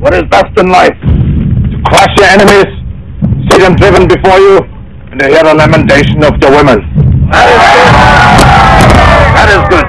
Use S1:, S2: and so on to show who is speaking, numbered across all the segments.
S1: what is best in life? To crush your enemies, see them driven before you, and to hear the lamentation of the women. That is good.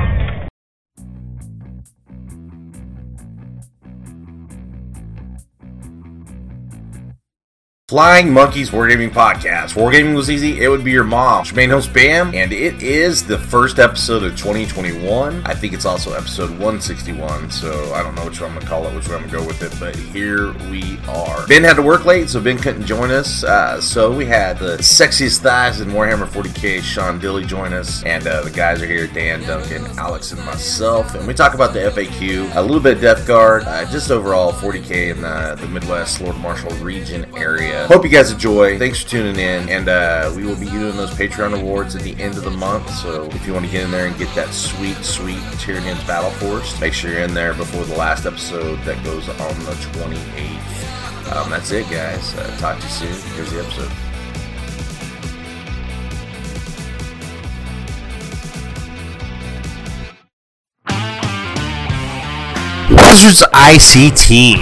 S2: Flying Monkeys Wargaming Podcast. Wargaming was easy, it would be your mom. Your main host, Bam, and it is the first episode of 2021. I think it's also episode 161, so I don't know which one I'm going to call it, which one I'm going to go with it, but here we are. Ben had to work late, so Ben couldn't join us, so we had the sexiest thighs in Warhammer 40k, Sean Dilley, join us, and the guys are here, Dan, Duncan, Alex, and myself, and we talk about the FAQ, a little bit of Death Guard, just overall 40k in the Midwest, Lord Marshall region area. Hope you guys enjoy. Thanks for tuning in, and we will be doing those Patreon awards at the end of the month, so if you want to get in there and get that sweet Tyranids Battle Force, make sure you're in there before the last episode that goes on the 28th. That's it, guys. Talk to you soon. Here's the episode. Wizards ICT,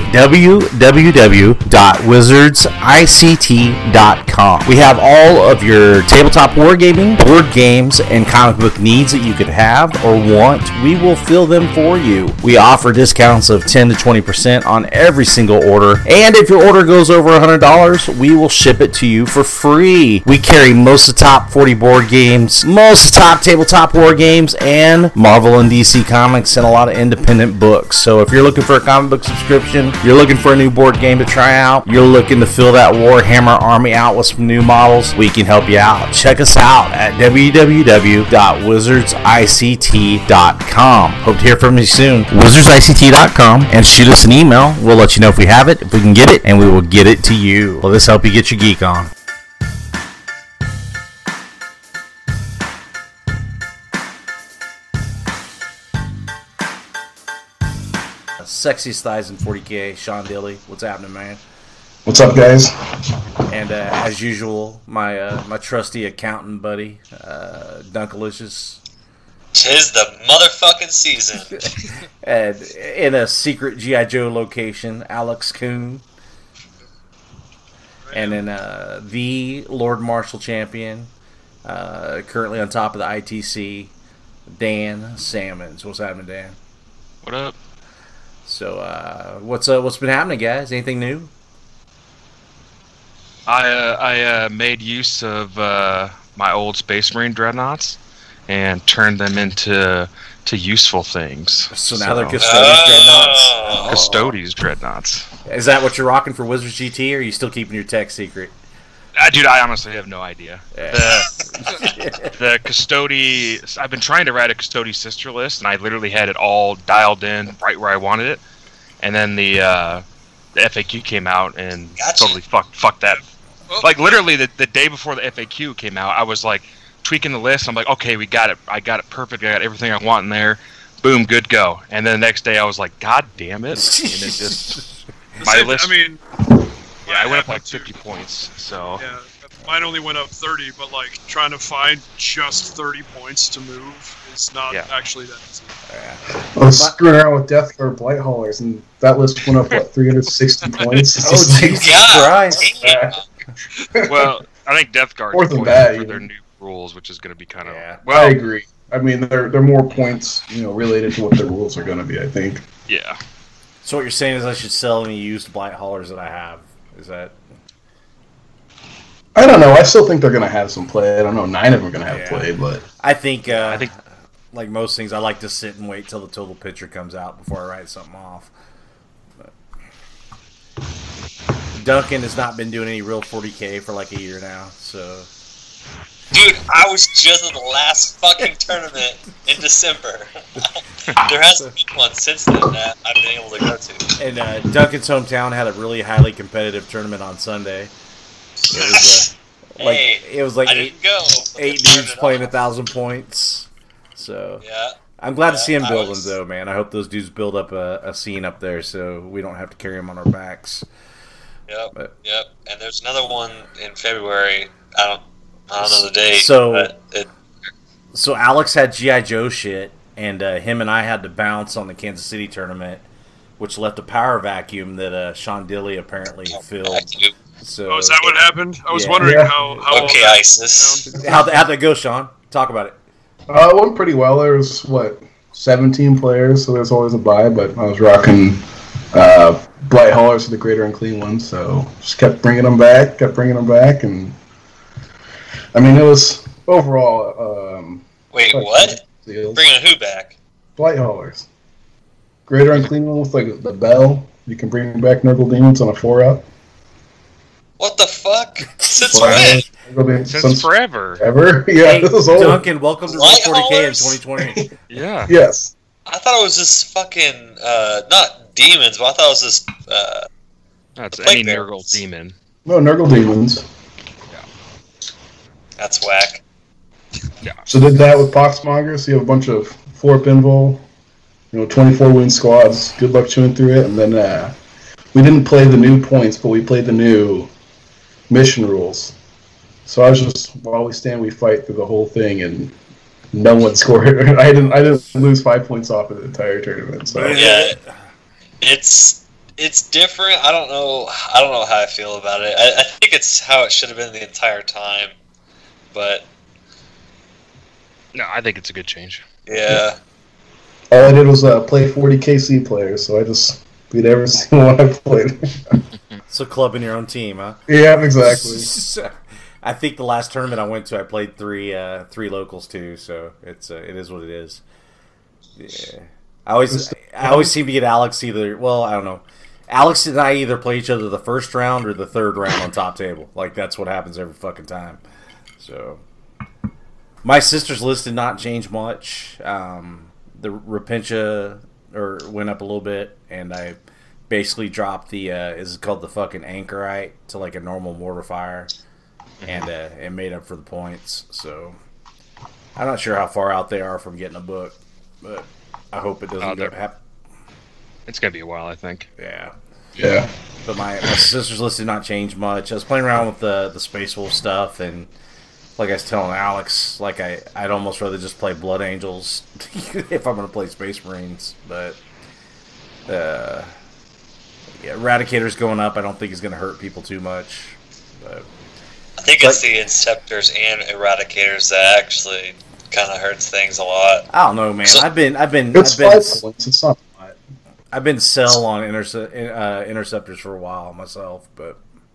S2: www.wizardsict.com. We have all of your tabletop wargaming, board games, and comic book needs that you could have or want. We will fill them for you. We offer discounts of 10 to 20% on every single order, and if your order goes over $100, we will ship it to you for free. We carry most of the top 40 board games, most of the top tabletop war games, and Marvel and DC comics, and a lot of independent books. So if you're looking for a comic book subscription, you're looking for a new board game to try out, you're looking to fill that Warhammer army out with some new models, we can help you out. Check us out at www.wizardsict.com. Hope to hear from you soon. wizardsict.com, and shoot us an email. We'll let you know if we have it, if we can get it, and we will get it to you. Let us help you get your geek on. Sexiest thighs in 40k, Sean Dilley. What's happening, man?
S3: What's up, guys?
S2: And as usual, my trusty accountant buddy, Dunkalicious.
S4: Tis the motherfucking season.
S2: And in a secret G.I. Joe location, Alex Kuhn. And then the Lord Marshall champion, currently on top of the ITC, Dan Salmons. What's happening, Dan?
S5: What up?
S2: So, what's been happening, guys? Anything new?
S5: I made use of my old Space Marine dreadnoughts and turned them into useful things.
S2: So now they're Custodes dreadnoughts?
S5: Custodes dreadnoughts.
S2: Is that what you're rocking for Wizards GT, or are you still keeping your tech secret?
S5: Dude, I honestly have no idea.
S2: Yeah.
S5: The Custody... I've been trying to write a Custody sister list, and I literally had it all dialed in right where I wanted it. And then the FAQ came out and totally fucked that. Like, literally, the day before the FAQ came out, I was, like, tweaking the list. I'm like, okay, we got it. I got it perfect. I got everything I want in there. Boom, good go. And then the next day, I was like, God damn it. And it just... my list...
S6: I mean...
S5: Yeah, I went up like 50 points, so...
S6: Yeah, mine only went up 30, but, like, trying to find just 30 points to move is not actually that easy.
S3: I was screwing around with Death Guard Blight Haulers, and that list went up, 360 points?
S2: Oh, Jesus Christ!
S5: Well, I think Death Guard
S3: More than
S5: points
S3: that,
S5: for
S3: even.
S5: their new rules, which is going to be kind of...
S3: Well, I agree. I mean, they're more points, related to what their rules are going to be, I think.
S5: Yeah.
S2: So what you're saying is I should sell any used Blight Haulers that I have. Is that...
S3: I don't know. I still think they're going to have some play. I don't know. 9 of them are going to have play, but...
S2: I think, like most things, I like to sit and wait till the total picture comes out before I write something off. But Duncan has not been doing any real 40k for like a year now, so...
S4: Dude, I was just at the last fucking tournament in December. There hasn't been one since then that I've been able to go to.
S2: And Duncan's hometown had a really highly competitive tournament on Sunday. It was like
S4: I didn't go.
S2: Eight dudes playing 1,000 points. So
S4: yeah,
S2: I'm glad to see him building, though, man. I hope those dudes build up a scene up there so we don't have to carry them on our backs.
S4: Yep. And there's another one in February. I don't know the date.
S2: So Alex had G.I. Joe shit, and him and I had to bounce on the Kansas City tournament. which left a power vacuum that Sean Dilly apparently filled. So,
S6: is that what happened? I was wondering how
S4: okay, ISIS.
S2: How'd that go, Sean? Talk about it.
S3: It went pretty well. There was, 17 players, so there's always a bye, but I was rocking Blight Haulers for the greater and clean ones, so just kept bringing them back, and I mean, it was overall...
S4: Wait, what? Bringing who back?
S3: Blight Haulers. Greater and clean one with, the bell. You can bring back Nurgle Demons on a 4-up.
S4: What the fuck? Since when?
S5: Since forever.
S3: Ever? Yeah,
S2: hey,
S3: this is old.
S2: Duncan, welcome to Roll 40K in 2020.
S5: Yeah.
S3: Yes.
S4: I thought it was this fucking, not demons, but I thought it was this,
S5: That's any Nurgle demon.
S3: No, Nurgle Demons.
S5: Yeah.
S4: That's whack.
S5: Yeah.
S3: So did that with Poxmonger, so you have a bunch of 4-pinball, 24-win squads. Good luck chewing through it, and then we didn't play the new points, but we played the new mission rules. So I was just, while we stand, we fight through the whole thing, and no one scored. I didn't lose 5 points off of the entire tournament. So
S4: yeah, it's different. I don't know how I feel about it. I think it's how it should have been the entire time, but
S5: no, I think it's a good change.
S4: Yeah.
S3: All I did was play 40 KC players, so I just beat every single one I played.
S2: So clubbing your own team, huh?
S3: Yeah, exactly.
S2: I think the last tournament I went to, I played three locals too. So it is what it is. Yeah, I always seem to get Alex either. Well, I don't know. Alex and I either play each other the first round or the third round on top table. Like that's what happens every fucking time. So my sister's list did not change much. The Repentia went up a little bit, and I basically dropped the is it called the fucking Anchorite to like a normal mortar fire. And it made up for the points. So I'm not sure how far out they are from getting a book, but I hope it doesn't happen.
S5: It's gonna be a while, I think.
S2: Yeah.
S3: But
S2: my sister's list did not change much. I was playing around with the Space Wolf stuff, and like I was telling Alex, like I'd almost rather just play Blood Angels if I'm gonna play Space Marines. But Eradicator's going up. I don't think it's gonna hurt people too much. But
S4: I think it's the Inceptors and Eradicators that actually kind of hurts things a lot.
S2: I don't know, man. I've been
S3: it's 5 points. It's not.
S2: I've been sell on Interceptors for a while myself, but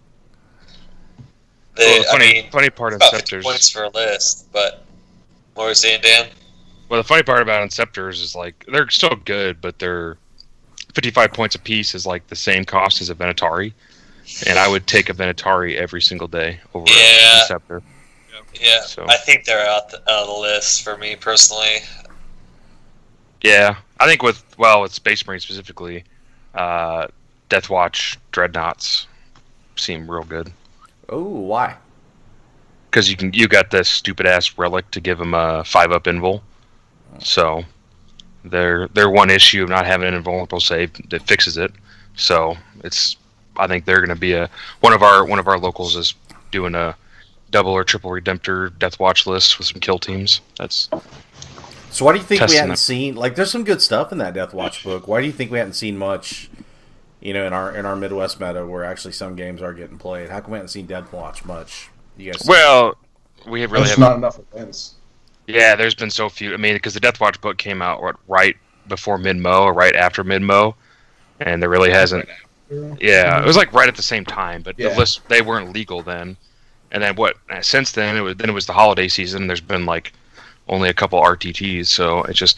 S5: funny part of Inceptors
S4: points for a list. But what were you saying, Dan?
S5: Well, the funny part about Inceptors is like they're still good, but they're 55 points a piece is like the same cost as a Venatari. And I would take a Venatari every single day over a Inceptor.
S4: Yeah, so. I think they're out of the list for me personally.
S5: Yeah, I think with Space Marine specifically, Deathwatch Dreadnoughts seem real good.
S2: Oh, why?
S5: Because you got this stupid ass relic to give them a 5-up invul, so they're one issue of not having an invulnerable save that fixes it. So I think they're going to be one of our locals is doing a double or triple Redemptor Deathwatch list with some kill teams.
S2: So why do you think we hadn't seen there's some good stuff in that Deathwatch book? Why do you think we hadn't seen much, in our Midwest meta where actually some games are getting played? How come we haven't seen Deathwatch much? You guys?
S5: Well, we have really
S3: not enough events.
S5: Yeah, there's been so few. I mean, because the Deathwatch book came out right before Mid-Mo or right after Mid-Mo, and there really hasn't. Yeah, it was like right at the same time, but the list they weren't legal then. And then since then it was the holiday season. And there's been like only a couple RTTs, so it's just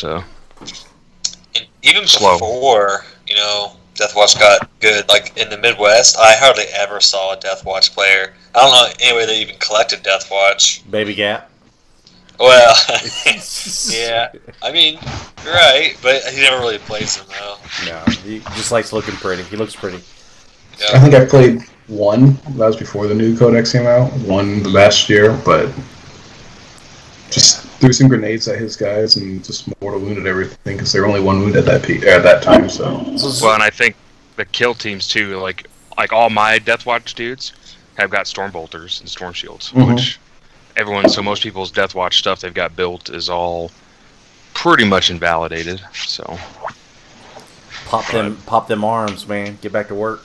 S4: even
S5: slow.
S4: Before Deathwatch got good, like in the Midwest, I hardly ever saw a Deathwatch player. I don't know anybody that even collected Deathwatch.
S2: Baby Gap.
S4: Well, yeah. I mean, you're right, but he never really plays them though.
S2: No, he just likes looking pretty. He looks pretty.
S3: Yeah. I think I played one. That was before the new Codex came out. One the last year, but just threw some grenades at his guys and just mortal wounded everything because they were only one wound at that time. So
S5: well, and I think the kill teams too, like all my Deathwatch dudes have got Stormbolters and Storm Shields, which most people's Deathwatch stuff they've got built is all pretty much invalidated. So
S2: Pop them arms, man. Get back to work.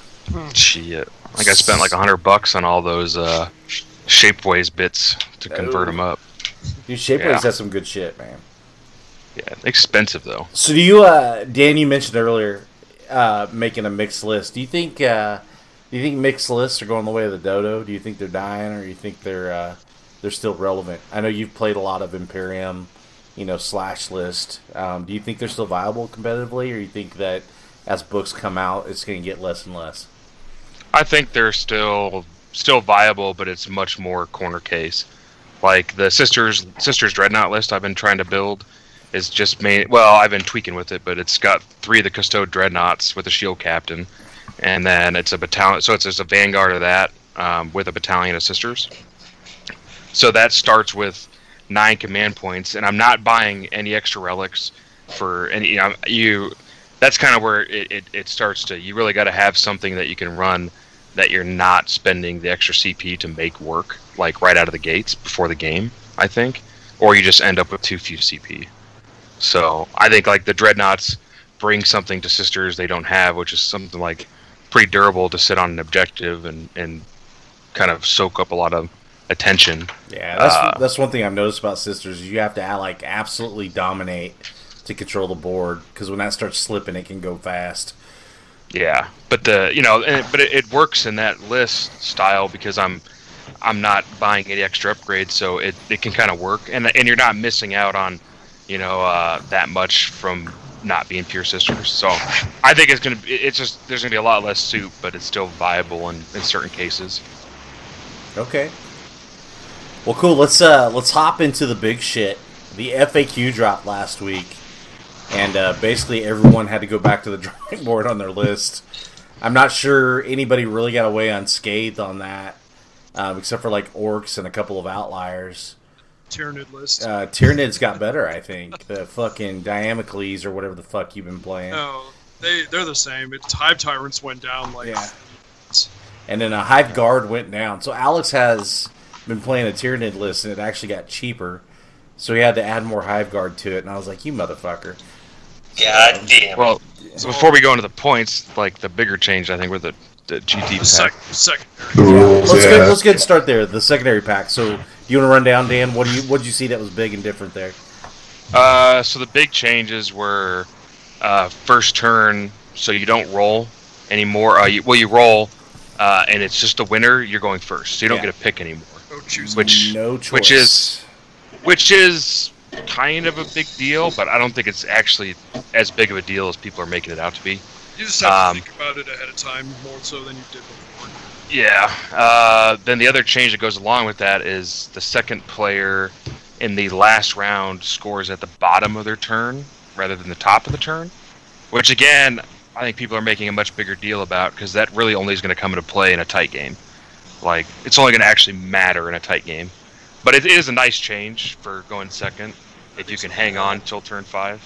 S5: Shit. I think I spent like $100 on all those Shapeways bits to convert them up.
S2: Dude, Shapeways has some good shit, man.
S5: Yeah, expensive though.
S2: So do you, Dan? You mentioned earlier making a mixed list. Do you think mixed lists are going the way of the dodo? Do you think they're dying, or do you think they're still relevant? I know you've played a lot of Imperium, slash list. Do you think they're still viable competitively, or you think that as books come out, it's going to get less and less?
S5: I think they're still viable, but it's much more corner case. Like the Sisters Dreadnought list I've been trying to build is just made. Well, I've been tweaking with it, but it's got 3 of the Custode Dreadnoughts with a shield captain, and then it's a battalion. So it's just a vanguard of that with a battalion of Sisters. So that starts with 9 command points, and I'm not buying any extra relics for any. That's kind of where it starts to. You really got to have something that you can run that you're not spending the extra CP to make work, like right out of the gates before the game, I think. Or you just end up with too few CP. So I think like the Dreadnoughts bring something to Sisters they don't have, which is something like pretty durable to sit on an objective and kind of soak up a lot of attention.
S2: Yeah, that's one thing I've noticed about Sisters. You have to absolutely dominate to control the board, because when that starts slipping, it can go fast.
S5: Yeah, but it works in that list style because I'm not buying any extra upgrades, so it can kind of work, and you're not missing out on that much from not being pure Sisters. So I think there's gonna be a lot less soup, but it's still viable in certain cases.
S2: Okay. Well, cool. Let's hop into the big shit. The FAQ dropped last week. And basically everyone had to go back to the drawing board on their list. I'm not sure anybody really got away unscathed on that, except for like Orcs and a couple of outliers.
S6: Tyranid list.
S2: Tyranid's got better, I think. The fucking Diamocles or whatever the fuck you've been playing.
S6: No, they're the same. Hive Tyrants went down
S2: And then a Hive Guard went down. So Alex has been playing a Tyranid list, and it actually got cheaper. So he had to add more Hive Guard to it, and I was like, you motherfucker.
S4: God damn.
S5: Well, so before we go into the points, like the bigger change, I think, with the GT pack.
S6: Secondary.
S2: Let's get start there. The secondary pack. So, you want to run down, Dan? What did you see that was big and different there?
S5: So the big changes were first turn, so you don't roll anymore. You roll, and it's just a winner. You're going first, so you don't get a pick anymore.
S6: No
S2: choice.
S5: Which is kind of a big deal, but I don't think it's actually as big of a deal as people are making it out to be.
S6: You just have to think about it ahead of time more so than you did before.
S5: Yeah. Then the other change that goes along with that is the second player in the last round scores at the bottom of their turn rather than the top of the turn, which again, I think people are making a much bigger deal about, because that really only is going to come into play in a tight game. Like, it's only going to actually matter in a tight game. But it is a nice change for going second, if you can hang on till turn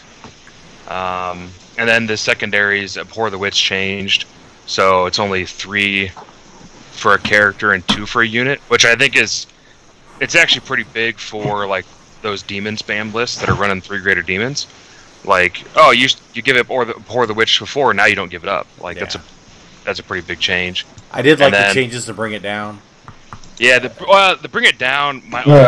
S5: 5. And then the secondaries, Abhor the Witch changed, so it's only 3 for a character and 2 for a unit, which I think it's actually pretty big for like those demon spam lists that are running 3 greater demons. Like, oh, you give it Abhor the Witch before, now you don't give it up. Like, that's a pretty big change.
S2: I did like the changes to bring it down.
S5: Yeah, the bring it down.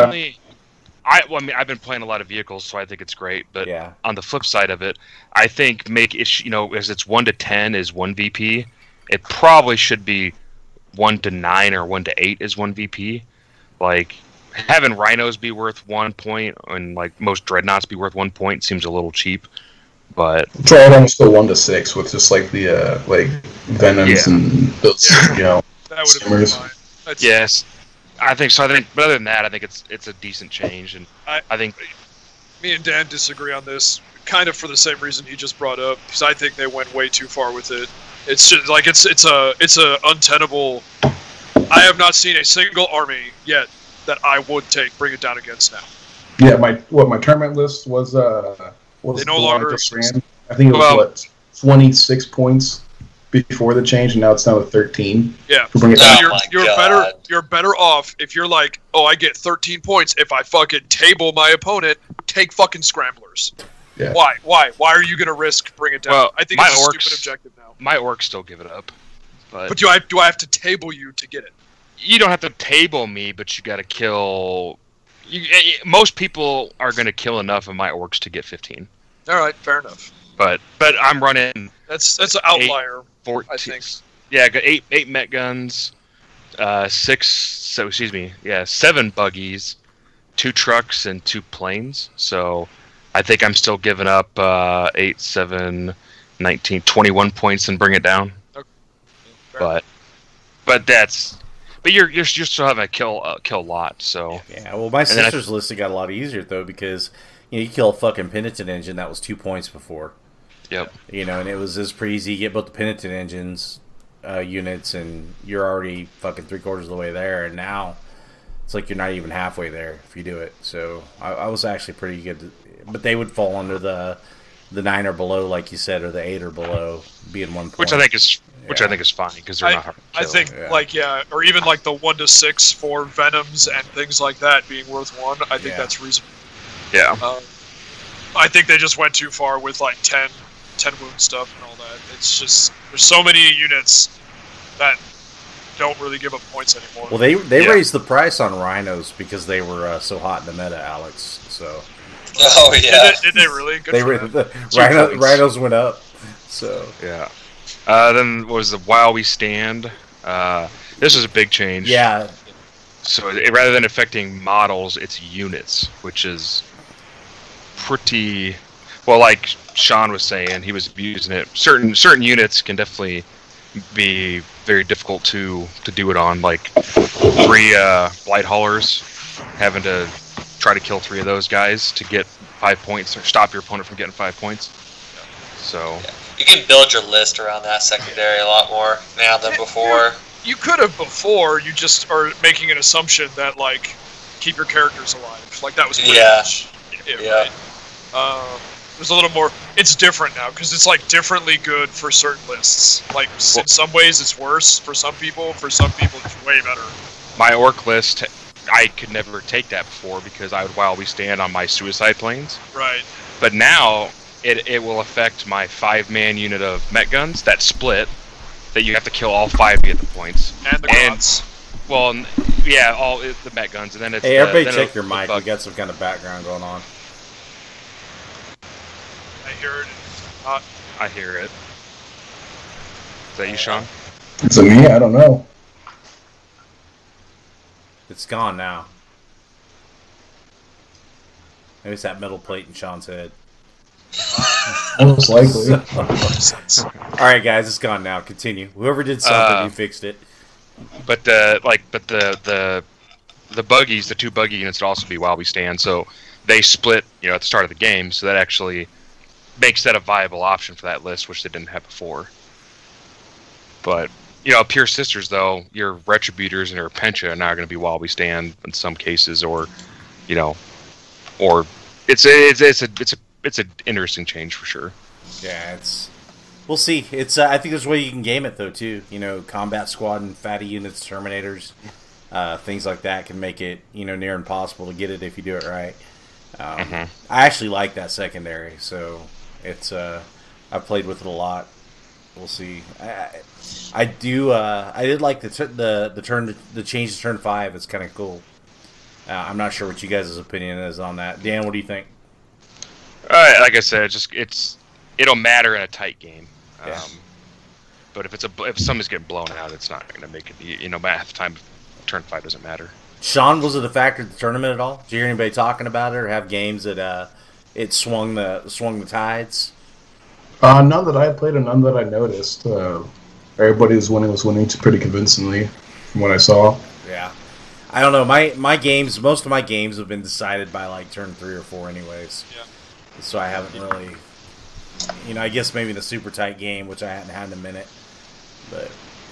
S5: I've been playing a lot of vehicles, so I think it's great. But on the flip side of it, I think as it's 1 to 10 is 1 VP, it probably should be 1 to 9 or 1 to 8 is 1 VP. Like, having rhinos be worth 1 point and like most dreadnoughts be worth 1 point seems a little cheap. But
S3: try it almost go 1 to 6 with just like the venoms and those
S6: that would have been fine.
S5: Yes. I think so. But other than that, I think it's a decent change, and I think
S6: me and Dan disagree on this, kind of for the same reason he just brought up, because I think they went way too far with it. It's just like it's a untenable. I have not seen a single army yet that I would bring it down against now.
S3: Yeah, my tournament list was
S6: they no longer.
S3: I think it was 26 points before the change, and now it's down to 13.
S6: Yeah, you're better off if you're like, oh, I get 13 points if I fucking table my opponent. Take fucking scramblers.
S3: Yeah.
S6: Why? Why are you going to risk bring it down?
S5: Well,
S6: I think
S5: my
S6: it's a
S5: orcs-
S6: stupid objective now.
S5: My orcs still give it up.
S6: But do I have to table you to get it?
S5: You don't have to table me, but you got to kill. Most people are going to kill enough of my orcs to get 15.
S6: All right, fair enough.
S5: But I'm running
S6: That's an outlier.
S5: 14.
S6: I think.
S5: Yeah, I got 8 met guns, 7 buggies, 2 trucks, and 2 planes. So I think I'm still giving up 8, 7, 19, 21 points and bring it down.
S6: Okay. Fair
S5: But you're still having a kill lot. So
S2: Yeah, well, my sister's list got a lot easier though because you kill a fucking penitent engine that was 2 points before.
S5: Yep.
S2: And it was pretty easy. You get both the penitent engines units, and you're already fucking 3/4 of the way there. And now it's like you're not even halfway there if you do it. So I was actually pretty good, but they would fall under the 9 or below, like you said, or the 8 or below, being 1 point.
S5: Which I think is fine because they're not hard to kill.
S6: I think or even like the 1 to 6 for venoms and things like that being worth 1. I think that's reasonable.
S5: Yeah.
S6: I think they just went too far with like 10 wound stuff and all that. It's just there's so many units that don't really give up points anymore.
S2: Well, they raised the price on rhinos because they were so hot in the meta, Alex. So.
S4: Oh yeah.
S6: Did they really? Good for them.
S2: The rhinos went up. So
S5: Yeah. Then was the While We Stand. This is a big change.
S2: yeah,
S5: So rather than affecting models, it's units, which is pretty well. Like Sean was saying, he was abusing it. Certain units can definitely be very difficult to do it on. Like 3 blight haulers, having to try to kill 3 of those guys to get 5 points or stop your opponent from getting 5 points. So
S4: You can build your list around that secondary a lot more now than before.
S6: You could have before. You just are making an assumption that like keep your characters alive. Like that was pretty much it,
S4: Yeah.
S6: right? There's a little more. It's different now because it's like differently good for certain lists. Like in some ways it's worse for some people. For some people it's way better.
S5: my orc list, I could never take that before because I would While We Stand on my suicide planes.
S6: Right.
S5: But now it will affect my 5-man unit of met guns that split. That you have to kill all 5 to get the points.
S6: And the gods.
S5: Well, yeah, all the met guns, and then it's
S2: hey, everybody,
S5: then
S2: check your mic. We got some kind of background going on.
S6: I hear it.
S5: I hear it. Is that you, Sean?
S3: Is it me? I don't know.
S2: It's gone now. Maybe it's that metal plate in Sean's head.
S3: Most likely.
S2: All right, guys, it's gone now. Continue. Whoever did something, you fixed it.
S5: But the buggies, the 2 buggy units would also be While We Stand, so they split, at the start of the game, so that actually makes that a viable option for that list, which they didn't have before. But Pure Sisters, though, your Retributors and your Pencha are now going to be While We Stand in some cases, or it's an interesting change for sure.
S2: Yeah, we'll see. It's I think there's a way you can game it though too. Combat squad and fatty units, Terminators, things like that can make it near impossible to get it if you do it right. I actually like that secondary, so it's I've played with it a lot. We'll see. I did like the change to turn 5. It's kind of cool. I'm not sure what you guys' opinion is on that. Dan, what do you think?
S5: Like I said, it'll matter in a tight game.
S2: Yeah.
S5: But if somebody's getting blown out, it's not going to make it. Half the time, turn 5 doesn't matter.
S2: Sean, was it a factor at the tournament at all? Did you hear anybody talking about it or have games that it swung the tides?
S3: None that I played and none that I noticed. Everybody was winning pretty convincingly from what I saw.
S2: Yeah. I don't know. Most of my games have been decided by like turn 3 or 4 anyways.
S6: Yeah.
S2: So I haven't really, I guess maybe the super tight game, which I hadn't had in a minute. But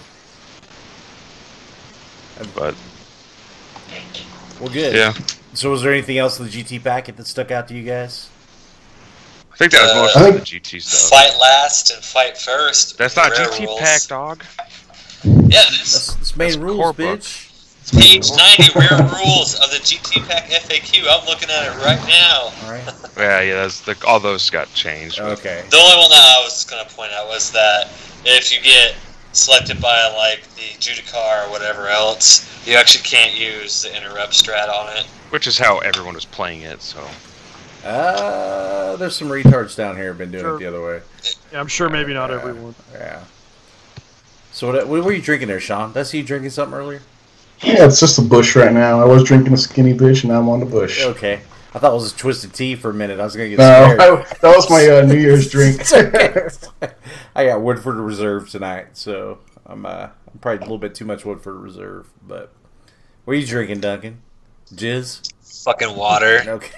S2: well, good.
S5: Yeah.
S2: So was there anything else in the GT packet that stuck out to you guys?
S5: I think that was most of the GT stuff.
S4: Fight last and fight first.
S5: That's not
S4: Rare
S5: GT
S4: rules.
S5: pack, dog.
S4: Yeah, it is.
S2: That's main
S5: That's
S2: rules,
S5: core book.
S2: bitch.
S4: Page 90, rare rules of the GT Pack FAQ. I'm looking at it right now.
S2: All right.
S5: Yeah, all those got changed.
S2: Okay.
S4: The only one that I was going to point out was that if you get selected by like the Judicar or whatever else, you actually can't use the interrupt strat on it.
S5: Which is how everyone was playing it, so.
S2: There's some retards down here been doing it the other way.
S7: Yeah, I'm sure maybe not everyone.
S2: Yeah. So what were you drinking there, Sean? Did I see you drinking something earlier?
S3: Yeah, it's just a Bush right now. I was drinking a Skinny Bitch, and now I'm on the Bush.
S2: Okay. I thought it was a Twisted Tea for a minute. I was going to get
S3: No,
S2: scared.
S3: that was my New Year's drink.
S2: I got Woodford Reserve tonight, so I'm probably a little bit too much Woodford Reserve. But what are you drinking, Duncan? Jizz?
S4: Fucking water.
S2: Okay.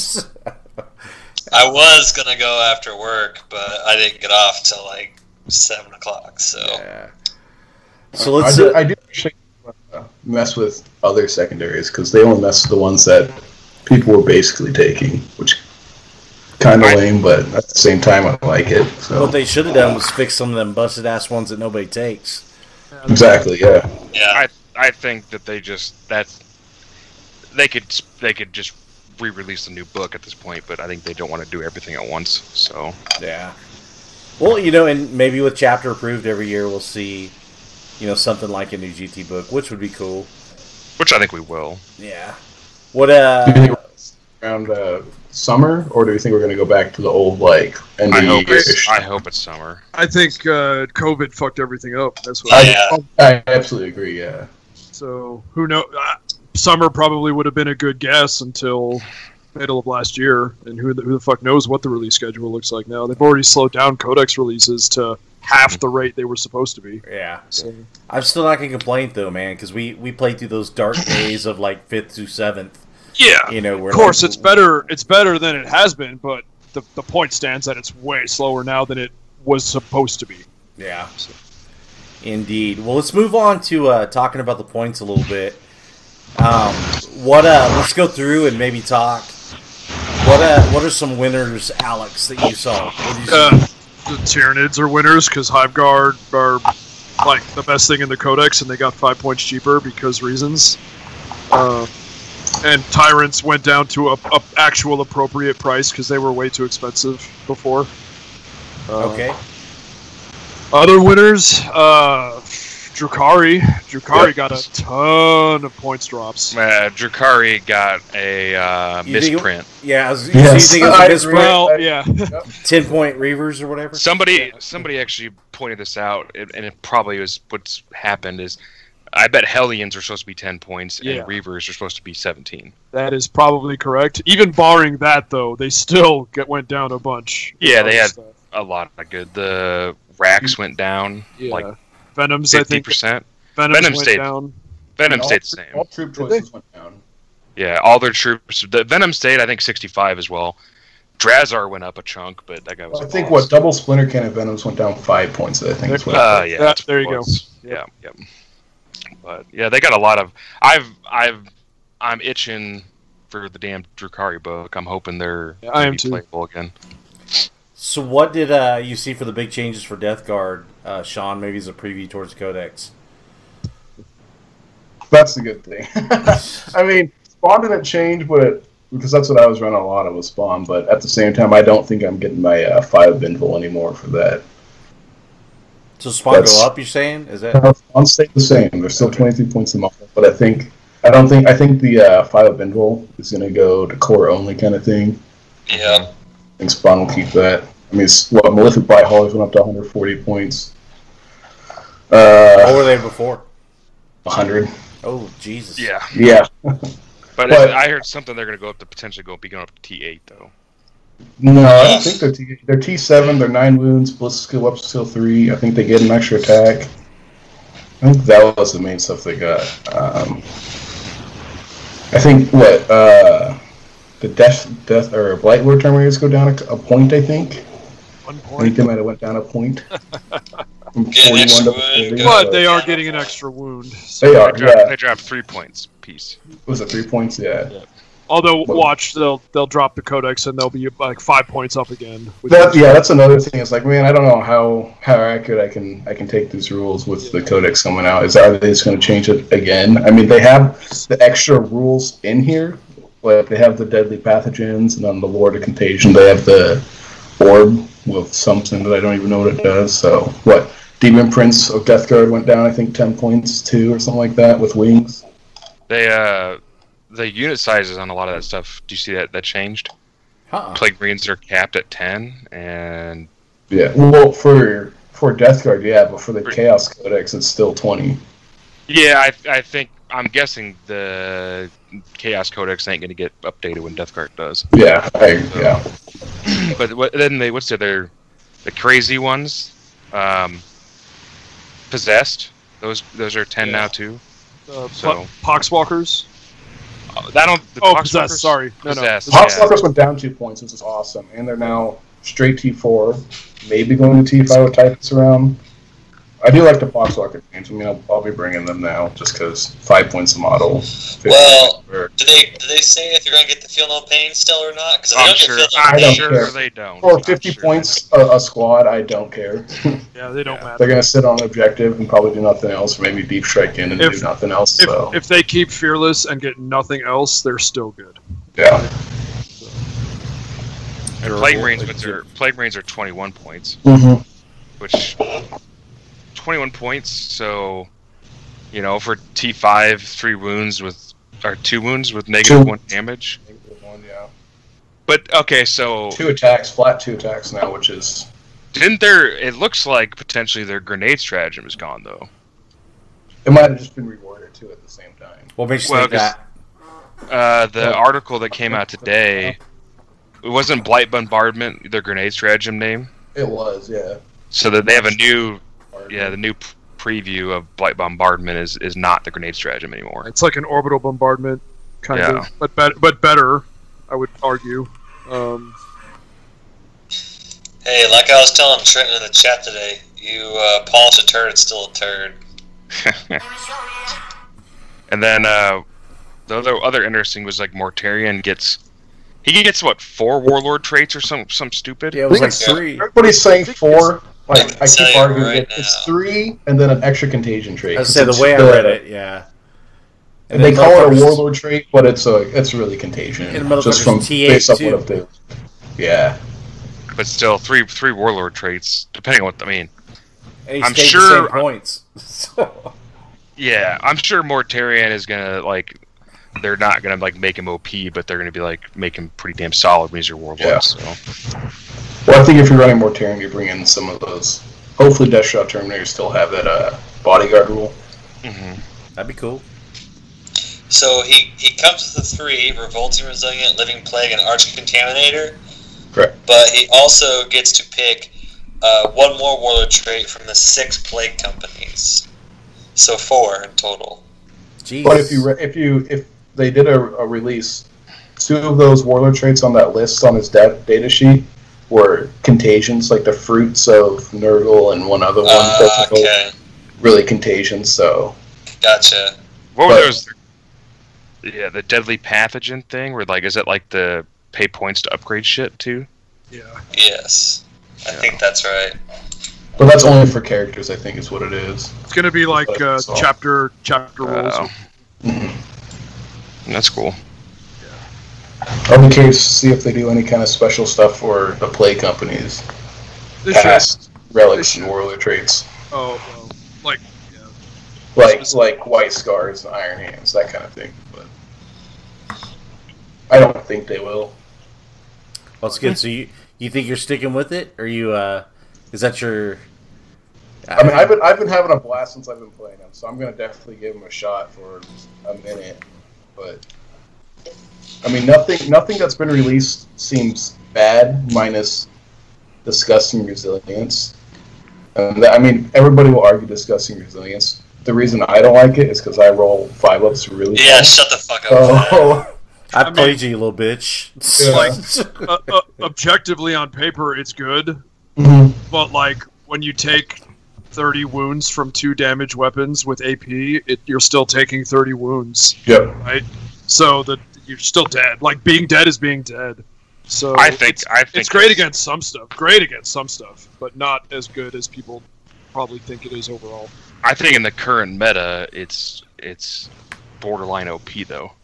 S4: I was going to go after work, but I didn't get off till like 7 o'clock, so...
S2: Yeah. So let's...
S3: I do actually mess with other secondaries, because they only mess with the ones that people were basically taking, which kind of lame, but at the same time I like it. So.
S2: What they should have done was fix some of them busted ass ones that nobody takes.
S3: Exactly, yeah.
S4: Yeah.
S5: I think that they could just re-release a new book at this point, but I think they don't want to do everything at once. So
S2: yeah. Well, and maybe with chapter approved every year, we'll see, something like a new GT book, which would be cool.
S5: Which I think we will.
S2: Yeah. What?
S3: Do you think around summer, or do you think we're going to go back to the old end
S5: I
S3: of
S5: hope it's summer.
S6: I think COVID fucked everything up. That's what.
S3: I absolutely agree. Yeah.
S6: So who knows? Summer probably would have been a good guess until middle of last year, and who the fuck knows what the release schedule looks like now. They've already slowed down Codex releases to half the rate they were supposed to be.
S2: Yeah.
S6: So.
S2: I'm still not going to complain, though, man, because we played through those dark days of 5th through 7th.
S6: Yeah.
S2: Where
S6: of course, it's better. It's better than it has been, but the point stands that it's way slower now than it was supposed to be.
S2: Yeah. So. Indeed. Well, let's move on to talking about the points a little bit. Let's go through and maybe talk. What are some winners, Alex, that you saw?
S6: The Tyranids are winners because Hiveguard are the best thing in the Codex, and they got 5 points cheaper because reasons. And Tyrants went down to a actual appropriate price because they were way too expensive before.
S2: Okay.
S6: Other winners, Drukhari. Drukhari got a ton of points drops.
S5: Drukhari got a misprint.
S2: You think it was a misprint?
S6: Well, yeah.
S2: 10-point Reavers or whatever?
S5: Somebody actually pointed this out, and it probably was what's happened is I bet Hellions are supposed to be 10 points, and Reavers are supposed to be 17.
S6: That is probably correct. Even barring that, though, they still went down a bunch.
S5: Yeah, they had a lot of good. The Rax went down
S6: Venoms,
S5: 50%.
S6: I think. Venom stayed down.
S5: Venom stayed the same.
S3: All troop choices went down.
S5: Yeah, all their troops. The Venom stayed, I think, 65 as well. Drazar went up a chunk, but that guy was.
S3: I think double Splinter Cannon Venoms went down 5 points. I think.
S5: Yeah.
S6: There you go.
S5: Yeah. But yeah, they got a lot of. I'm itching for the damn Drukhari book. I'm hoping they're playable again.
S2: So what did you see for the big changes for Death Guard, Sean? Maybe as a preview towards Codex.
S3: That's the good thing. I mean, Spawn didn't change, because that's what I was running a lot of was Spawn. But at the same time, I don't think I'm getting my 5 Binville anymore for that.
S2: So Spawn go up? You're saying? Is that
S3: Spawn stay the same? They're still 23 points a month, but I think the 5 Binville is going to go to core only kind of thing.
S4: Yeah.
S3: I think Spawn will keep that. I mean, Malefic Bright Haulers went up to 140 points.
S2: What were they before?
S3: 100.
S2: Oh, Jesus.
S5: Yeah.
S3: Yeah.
S5: But I heard something they're going to go up to potentially be going up to T8 though.
S3: No, I don't think they're T7. They're 9 wounds. Bliss skill up to skill 3. I think they get an extra attack. I think that was the main stuff they got. I think the death or Blight Lord Terminators go down a point. I think.
S6: 1 point.
S3: I think they might have went down a point. From
S4: Get an
S3: 41
S4: extra
S3: to
S4: wound,
S3: 40.
S6: But they are getting an extra wound.
S3: They are.
S5: They dropped 3 points piece.
S3: Was it 3 points? Yeah.
S6: Although, watch, they'll drop the codex and they'll be like 5 points up again.
S3: That's another thing. It's like, man, I don't know how accurate I can take these rules with the codex coming out. Are they just going to change it again? I mean, they have the extra rules in here. Like they have the deadly pathogens, and on the Lord of Contagion, they have the orb with something that I don't even know what it does. So, what? Demon Prince of Death Guard went down, I think, 10 points too, or something like that, with wings.
S5: The unit sizes on a lot of that stuff, do you see that changed? Plague Marines are capped at 10, and...
S3: Yeah, well, for Death Guard, yeah, but for the Chaos Codex, it's still 20.
S5: Yeah, I'm guessing the Chaos Codex ain't going to get updated when Death Guard does.
S3: Yeah,
S5: yeah. But what's the other... The crazy ones? Possessed? Those are 10 now, too.
S6: Poxwalkers?
S5: Poxwalkers?
S6: Sorry.
S5: Possessed,
S3: Poxwalkers went down 2 points, which is awesome. And they're now straight T4. Maybe going to T5 with Typhus around. I do like the Poxwalker games. I mean, I'll be bringing them now just because 5 points a model.
S4: Well, do they say if you're going to get the Feel No Pain still or not? Because
S5: I'm sure they don't.
S3: For 50 points a squad, I don't care.
S6: Yeah, they don't matter.
S3: They're going to sit on objective and probably do nothing else, or maybe deep strike in and do nothing else.
S6: If they keep Fearless and get nothing else, they're still good.
S3: Yeah.
S5: And Plague Marines are 21 points.
S3: Mm-hmm.
S5: Which... 21 points, so for T5, 2 wounds with -1 damage.
S3: -1, yeah.
S5: But okay, so
S3: 2 attacks, flat 2 attacks now, which is.
S5: It looks like potentially their grenade stratagem is gone though.
S3: It might have just been rewarded too at the same time.
S2: What makes you think that?
S5: The article that came out today, it wasn't Blight Bombardment their grenade stratagem name?
S3: It was, yeah.
S5: So that they have a new. Yeah, the new preview of Blight Bombardment is not the grenade stratagem anymore.
S6: It's like an orbital bombardment, kind of, but better, I would argue.
S4: Hey, like I was telling Trenton in the chat today, you polish a turd, it's still a turd.
S5: And then the other interesting was like Mortarion gets 4 Warlord traits or some stupid.
S2: Yeah, it was like 3.
S3: Everybody's saying 4. Like, I keep arguing it's 3 and then an extra contagion trait.
S2: I said the way I read it, yeah.
S3: And they call it a warlord trait, but it's really contagion. Just from based off what they. Yeah.
S5: But still, three warlord traits, depending on what I mean.
S2: And
S5: I'm sure
S2: the same points.
S5: Yeah, I'm sure Mortarion is gonna they're not gonna make him OP, but they're gonna be make him pretty damn solid when he's your warlord.
S3: Yeah.
S5: So.
S3: Well, I think if you're running Mortarion, you bring in some of those. Hopefully, Deathshot Terminators still have that bodyguard rule.
S5: Mm-hmm.
S2: That'd be cool.
S4: So he comes with the 3, Revolting Resilient, Living Plague, and Arch Contaminator.
S3: Correct.
S4: But he also gets to pick 1 more warlord trait from the 6 plague companies. So 4 in total.
S2: Jeez.
S3: But if they did a release, 2 of those warlord traits on that list on his data sheet were contagions, like the fruits of Nurgle and one other one.
S4: Okay.
S3: Really contagions, so.
S4: Gotcha.
S5: What were those? Yeah, the deadly pathogen thing, where is it the pay points to upgrade shit too?
S6: Yeah.
S4: Yes. I think that's right.
S3: But that's only for characters, I think is what it is.
S6: It's going to be like chapter rules.
S3: Mm-hmm.
S5: That's cool.
S3: I'll be curious to see if they do any kind of special stuff for the play companies. Past relics and warlord traits.
S6: Oh, well,
S3: like White Scars and Iron Hands, that kind of thing. But I don't think they will.
S2: Well, it's good. So you think you're sticking with it, or you is that your?
S3: I mean, I've been having a blast since I've been playing them, so I'm gonna definitely give them a shot for a minute. But I mean, nothing that's been released seems bad, minus Disgusting Resilience. And I mean, everybody will argue Disgusting Resilience. The reason I don't like it is because I roll 5-ups really fast.
S4: Shut the fuck up.
S2: I played you, you little bitch.
S6: Objectively on paper, it's good.
S3: Mm-hmm.
S6: But when you take 30 wounds from 2 damage weapons with AP, you're still taking 30 wounds.
S3: Yep.
S6: Right. So you're still dead. Like, being dead is being dead. So
S5: I think
S6: it's great against some stuff. Great against some stuff, but not as good as people probably think it is overall.
S5: I think in the current meta, it's borderline OP though.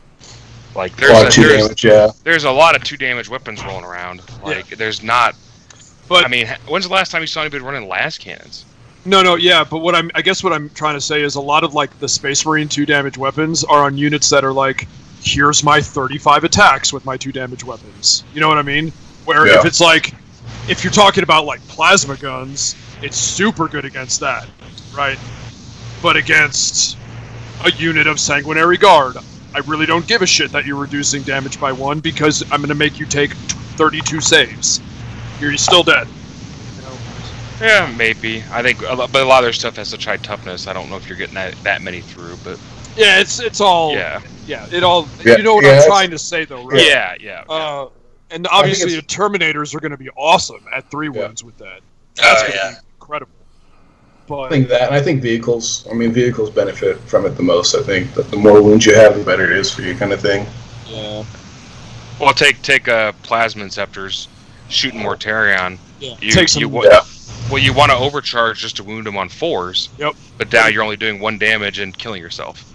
S5: Like there's a lot of 2 damage weapons rolling around. Like there's not. But I mean, when's the last time you saw anybody running las cannons?
S6: No, yeah. But I guess what I'm trying to say is a lot of like the Space Marine 2 damage weapons are on units that are like, here's my 35 attacks with my 2 damage weapons. You know what I mean? Where if it's like, if you're talking about like plasma guns, it's super good against that, right? But against a unit of Sanguinary Guard, I really don't give a shit that you're reducing damage by 1 because I'm going to make you take 32 saves. You're still dead. You know?
S5: Yeah, maybe. I think, but a lot of their stuff has such high toughness. I don't know if you're getting that many through, but
S6: yeah, it's all it all.
S3: Yeah,
S6: you know what I'm trying to say though, right?
S5: Yeah.
S6: And obviously the Terminators are going to be awesome at 3 wounds with that. That's going to be incredible. But
S3: I think that, and I think vehicles benefit from it the most. I think that the more wounds you have, the better it is for you, kind of thing.
S6: Yeah.
S5: Well, take Plasma Inceptors shooting Mortarion.
S6: Yeah.
S5: You want to overcharge just to wound them on 4s.
S6: Yep.
S5: But now you're only doing 1 damage and killing yourself.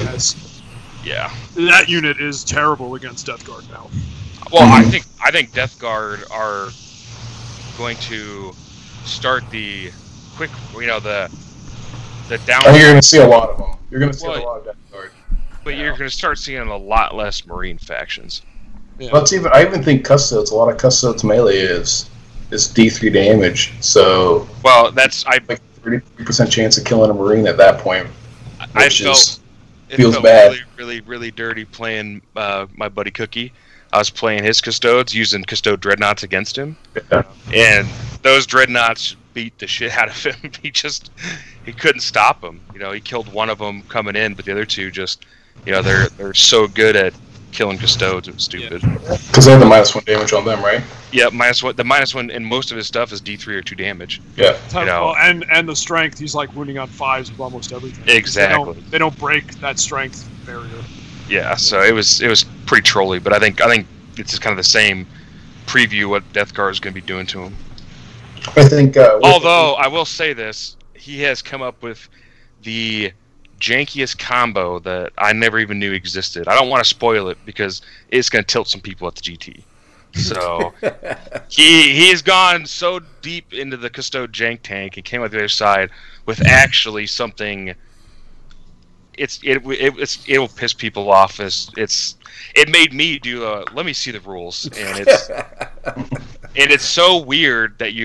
S5: Yeah.
S6: That unit is terrible against Death Guard now.
S5: Well, I think Death Guard are going to start the quick, the down.
S3: I think you're going to see a lot of them. You're going to see a lot of Death Guard.
S5: But you're going to start seeing a lot less Marine factions.
S3: Yeah. I even think Custodes. A lot of Custodes melee is D3 damage. So
S5: that's
S3: like 30% chance of killing a Marine at that point.
S5: I felt
S3: bad.
S5: Really, really, really dirty playing my buddy Cookie. I was playing his Custodes, using Custode Dreadnoughts against him.
S3: Yeah.
S5: And those Dreadnoughts beat the shit out of him. He couldn't stop them. He killed one of them coming in, but the other 2 just, they're so good at killing Custodes. It was stupid.
S3: Because they have the -1 damage on them, right?
S5: Yeah, -1. The -1 in most of his stuff is D3 or 2 damage.
S3: Yeah.
S6: And the strength, he's like wounding on 5s with almost everything.
S5: Exactly.
S6: They don't break that strength barrier.
S5: Yeah, so it was pretty trolly, but I think it's just kind of the same preview what Death Guard is going to be doing to him.
S3: I think.
S5: Although I will say this, he has come up with the jankiest combo that I never even knew existed. I don't want to spoil it because it's going to tilt some people at the GT. So he has gone so deep into the Custode jank tank and came out the other side with actually something. It'll piss people off. It made me do let me see the rules, and it's so weird that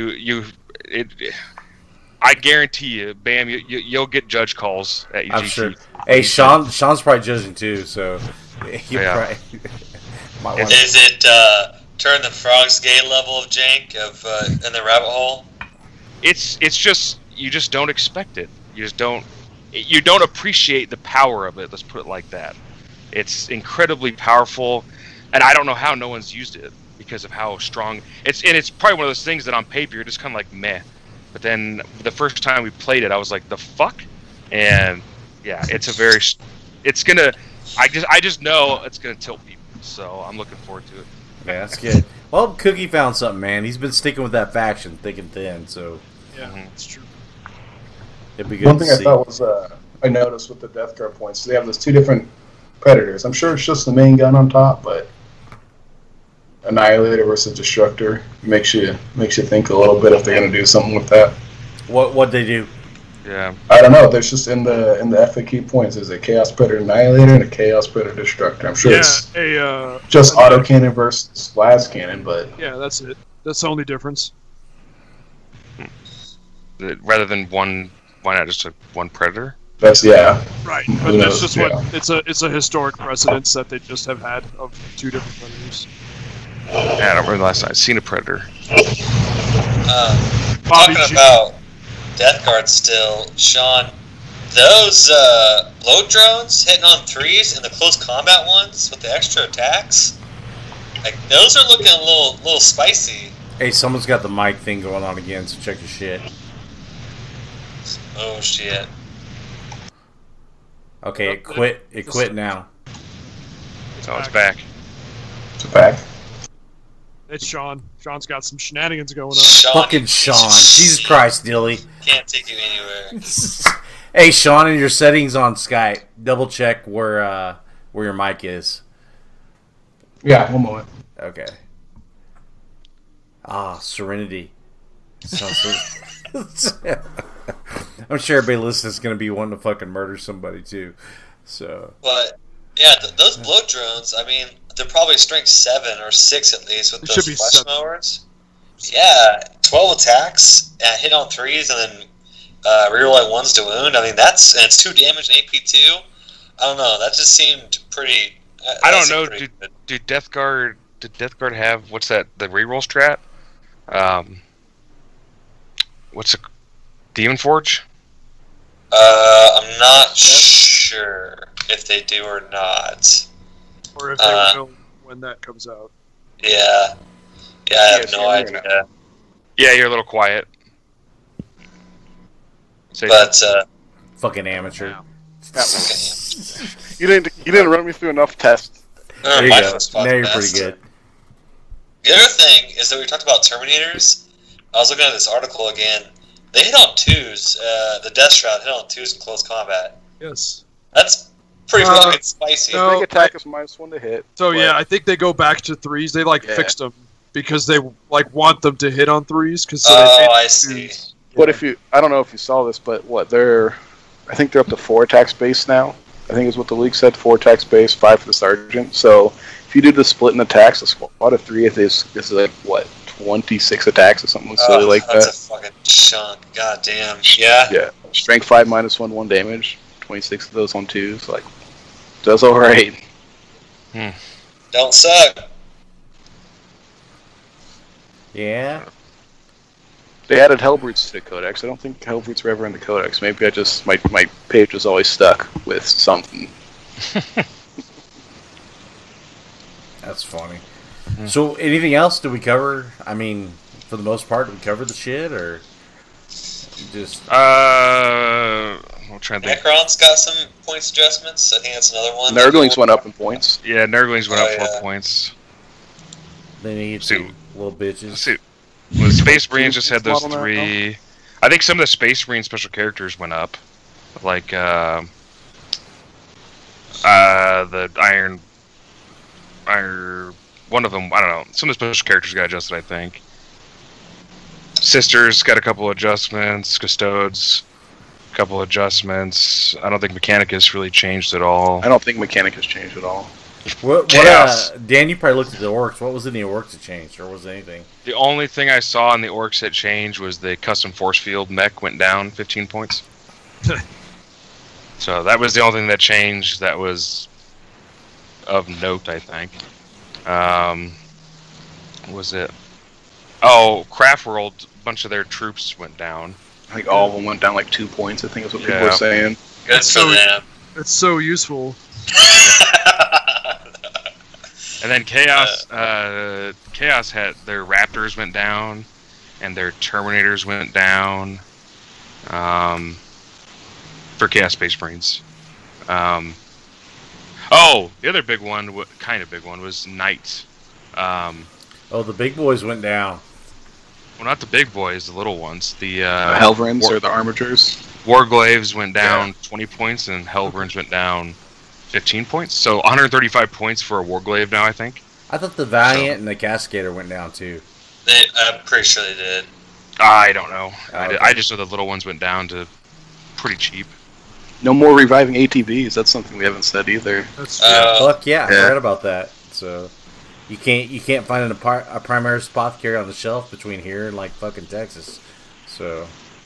S5: I guarantee you, Bam, you'll get judge calls at your GT.
S2: Sure. Hey, Sean's probably judging too, so
S4: Is it turn the frog's gate level of jank in the rabbit hole?
S5: It's just you just don't expect it. You don't appreciate the power of it. Let's put it like that. It's incredibly powerful, and I don't know how no one's used it because of how strong it's. And it's probably one of those things that on paper you're just kind of like meh, but then the first time we played it, I was like, the fuck, and yeah, I just know it's gonna tilt people, so I'm looking forward to it.
S2: Yeah, that's good. Well, Cookie found something, man. He's been sticking with that faction thick and thin, so
S6: yeah, that's true.
S2: It'd be good.
S3: One thing I thought was I noticed with the Death Guard points, they have those 2 different Predators. I'm sure it's just the main gun on top, but Annihilator versus Destructor makes you think a little bit if they're going to do something with that.
S2: What they do?
S5: Yeah,
S3: I don't know. There's just in the FAQ points, there's a Chaos Predator Annihilator and a Chaos Predator Destructor. I'm sure it's just autocannon versus las cannon, but
S6: yeah, that's it. That's the only difference.
S5: Rather than one, why not just one Predator?
S3: That's
S6: right. But that's just it's a historic precedence that they just have had of 2 different Predators.
S5: Yeah, I don't remember the last time I've seen a Predator.
S4: Talking about Death Guard still, Sean, those load drones hitting on 3s and the close combat ones with the extra attacks, like those are looking a little spicy.
S2: Hey, someone's got the mic thing going on again, so check your shit.
S4: Oh shit.
S2: Okay, it quit now.
S5: So it's back.
S3: It's back.
S7: It's Sean. Sean's got some shenanigans going on.
S4: Sean,
S2: Fucking Sean. Jesus Christ, Dilly.
S4: can't take you anywhere.
S2: Hey, Sean, in your settings on Skype, double check where your mic is.
S3: Yeah, one moment.
S2: Okay. Ah, Serenity. Sounds so... I'm sure everybody listening is going to be wanting to fucking murder somebody too. So.
S4: But yeah, those blow drones. I mean, they're probably strength 7 or 6 at least with
S7: It
S4: those
S7: should be
S4: flesh
S7: 7.
S4: mowers. Yeah, 12 attacks, hit on 3s, and then reroll at 1s to wound. I mean, it's 2 damage and AP 2. I don't know. That just seemed pretty.
S5: I don't know. Did Death Guard have what's that? The reroll strat? What's a Demon Forge?
S4: I'm not sure if they do or not.
S7: Or if they will when that comes out.
S4: Yeah. Yeah, I have no idea.
S5: Yeah, you're a little quiet.
S4: But
S2: fucking amateur.
S8: You didn't run me through enough tests.
S2: There you go. Now you're pretty good.
S4: The other thing is that we talked about Terminators. I was looking at this article again. They hit on 2s. The Death Shroud hit on 2s in close combat.
S7: Yes.
S4: That's pretty fucking spicy.
S7: no.
S8: Big attack is -1 to hit.
S7: So yeah, I think they go back to 3s. They fixed them because they want them to hit on 3s.
S4: I see.
S8: What if you? I don't know if you saw this, but I think they're up to 4 attacks base now. I think is what the league said. 4 attacks base, 5 for the sergeant. So if you do the split in attacks, a squad of 3, this is like what 26 attacks or something silly like that.
S4: That's a fucking chunk. God damn. Yeah.
S8: Yeah. Strength 5 -1, 1 damage. 26 of those on 2s. Like, does alright.
S4: Don't suck.
S2: Yeah.
S8: They added Hellbrutes to the Codex. I don't think Hellbrutes were ever in the Codex. Maybe I just my page was always stuck with something.
S2: That's funny. So, anything else did we cover? I mean, for the most part, did we cover the shit, or just...
S5: I'm trying to think.
S4: Necron's got some points adjustments. I think that's another one.
S8: Nurglings went up in points.
S5: Yeah, Nurglings went up 4 points.
S2: They need
S5: See,
S2: little bitches.
S5: Let's see. Well, the Space Marines just had those 3. I think some of the Space Marine special characters went up. Like, the Iron... One of them, I don't know. Some of the special characters got adjusted, I think. Sisters got a couple adjustments. Custodes, a couple adjustments. I don't think Mechanicus really changed at all.
S8: I don't think Mechanicus changed at all.
S2: Dan, you probably looked at the orcs. What was in the orcs that changed, or was it anything?
S5: The only thing I saw in the orcs that changed was the custom force field mech went down 15 points. So that was the only thing that changed that was of note, I think. What was it? Oh, Craft World, a bunch of their troops went down.
S8: I think all of them went down like 2 points, I think is what people were saying.
S4: Good for them.
S7: It's so useful.
S5: And then Chaos had their Raptors went down, and their Terminators went down. For Chaos Space Marines. Oh, the other big one, kind of big one, was Knights.
S2: The big boys went down.
S5: Well, not the big boys, the little ones. The
S8: Helverins or the Armatures.
S5: Warglaves went down 20 points, and Helverins went down 15 points. So 135 points for a Warglaive now, I think.
S2: I thought the Valiant and the Cascader went down too.
S4: I'm pretty sure they did.
S5: I don't know.
S2: Okay.
S5: I just know the little ones went down to pretty cheap.
S8: No more reviving ATVs. That's something we haven't said either.
S7: That's
S2: Fuck yeah, I forgot about that. So you can't find a primary apothecary on the shelf between here and like fucking Texas. So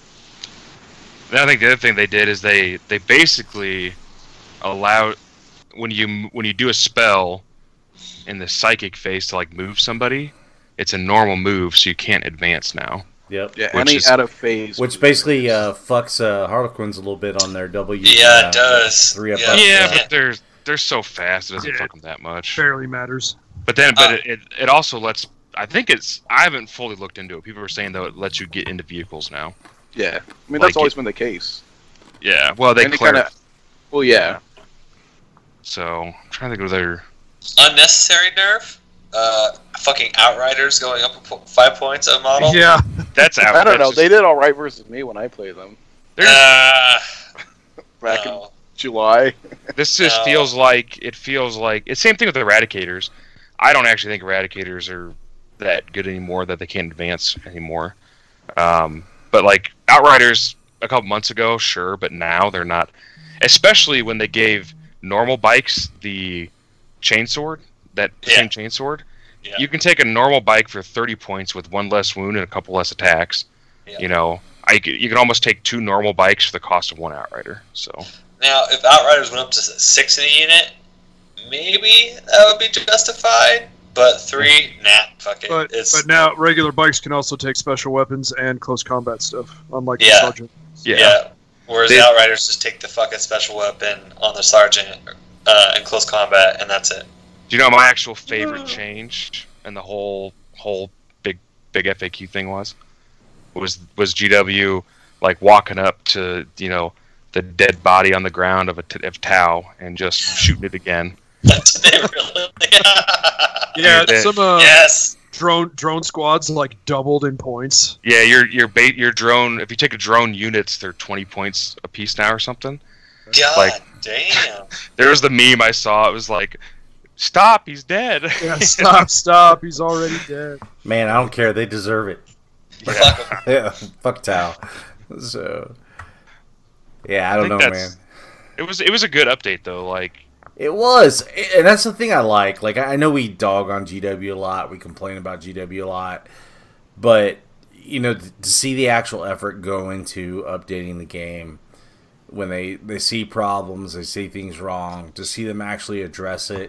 S5: I think the other thing they did is they basically allowed when you do a spell in the psychic phase to like move somebody, it's a normal move, so you can't advance now.
S2: Yep.
S8: Yeah, any out of phase.
S2: Which basically fucks Harlequins a little bit on their W.
S4: Yeah, it does.
S2: 3 up.
S5: Yeah, but they're so fast it doesn't fuck them that much.
S7: barely matters.
S5: But it also lets. I haven't fully looked into it. People are saying though it lets you get into vehicles now.
S8: Yeah, I mean
S5: Like
S8: that's always been the case.
S5: Yeah, well they
S8: Any
S5: clarified.
S8: Well, yeah.
S5: So I'm trying to think of their.
S4: Unnecessary nerf. Fucking Outriders going up 5 points a model.
S6: Yeah.
S5: That's out.
S8: I don't know. They did all right versus me when I played them back in July.
S5: This just feels like it's same thing with Eradicators. I don't actually think Eradicators are that good anymore, that they can't advance anymore. But like Outriders a couple months ago, sure, but now they're not. Especially when they gave normal bikes the chainsword, same chainsword. Yeah. You can take a normal bike for 30 points with 1 less wound and a couple less attacks. Yeah. You know, you can almost take 2 normal bikes for the cost of 1 Outrider. So
S4: now, if Outriders went up to 6 in a unit, maybe that would be justified. But 3, fuck it.
S6: But now regular bikes can also take special weapons and close combat stuff, unlike the Sergeant.
S4: Yeah. Whereas the Outriders just take the fucking special weapon on the Sergeant in close combat, and that's it.
S5: Do you know my actual favorite change in the whole big FAQ thing was GW like walking up to the dead body on the ground of Tau and just shooting it again.
S4: Did they really?
S6: Yeah, some
S4: yes.
S6: Drone squads like doubled in points.
S5: Yeah, your drone. If you take a drone units, they're 20 points a piece now or something.
S4: God damn.
S5: There was the meme I saw. It was like, "Stop, he's dead."
S6: Yeah, stop, he's already dead.
S2: Man, I don't care. They deserve it. Yeah, fuck Tau. So, yeah, I don't know, man.
S5: It was a good update though. Like.
S2: It was, and that's the thing I like. Like, I know we dog on GW a lot, we complain about GW a lot, but, to see the actual effort go into updating the game, when they see problems, they see things wrong, to see them actually address it,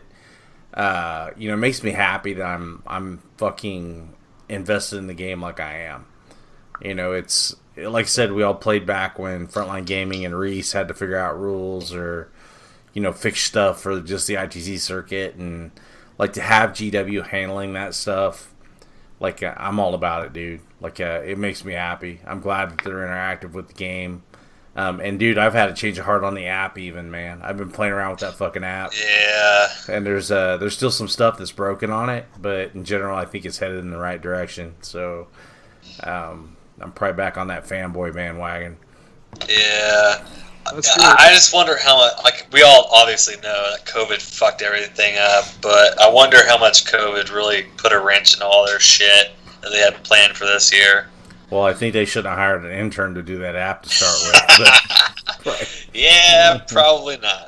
S2: it makes me happy that I'm fucking invested in the game like I am. It's, like I said, we all played back when Frontline Gaming and Reese had to figure out rules or fix stuff for just the ITC circuit, and like to have GW handling that stuff, like I'm all about it, dude. Like it makes me happy. I'm glad that they're interactive with the game. And dude, I've had a change of heart on the app even, man. I've been playing around with that fucking app.
S4: Yeah.
S2: And there's still some stuff that's broken on it, but in general I think it's headed in the right direction. So I'm probably back on that fanboy bandwagon.
S4: Yeah. I just wonder how much, like, we all obviously know that COVID fucked everything up, but I wonder how much COVID really put a wrench in all their shit that they had planned for this year.
S2: Well, I think they shouldn't have hired an intern to do that app to start with. But,
S4: yeah, probably not.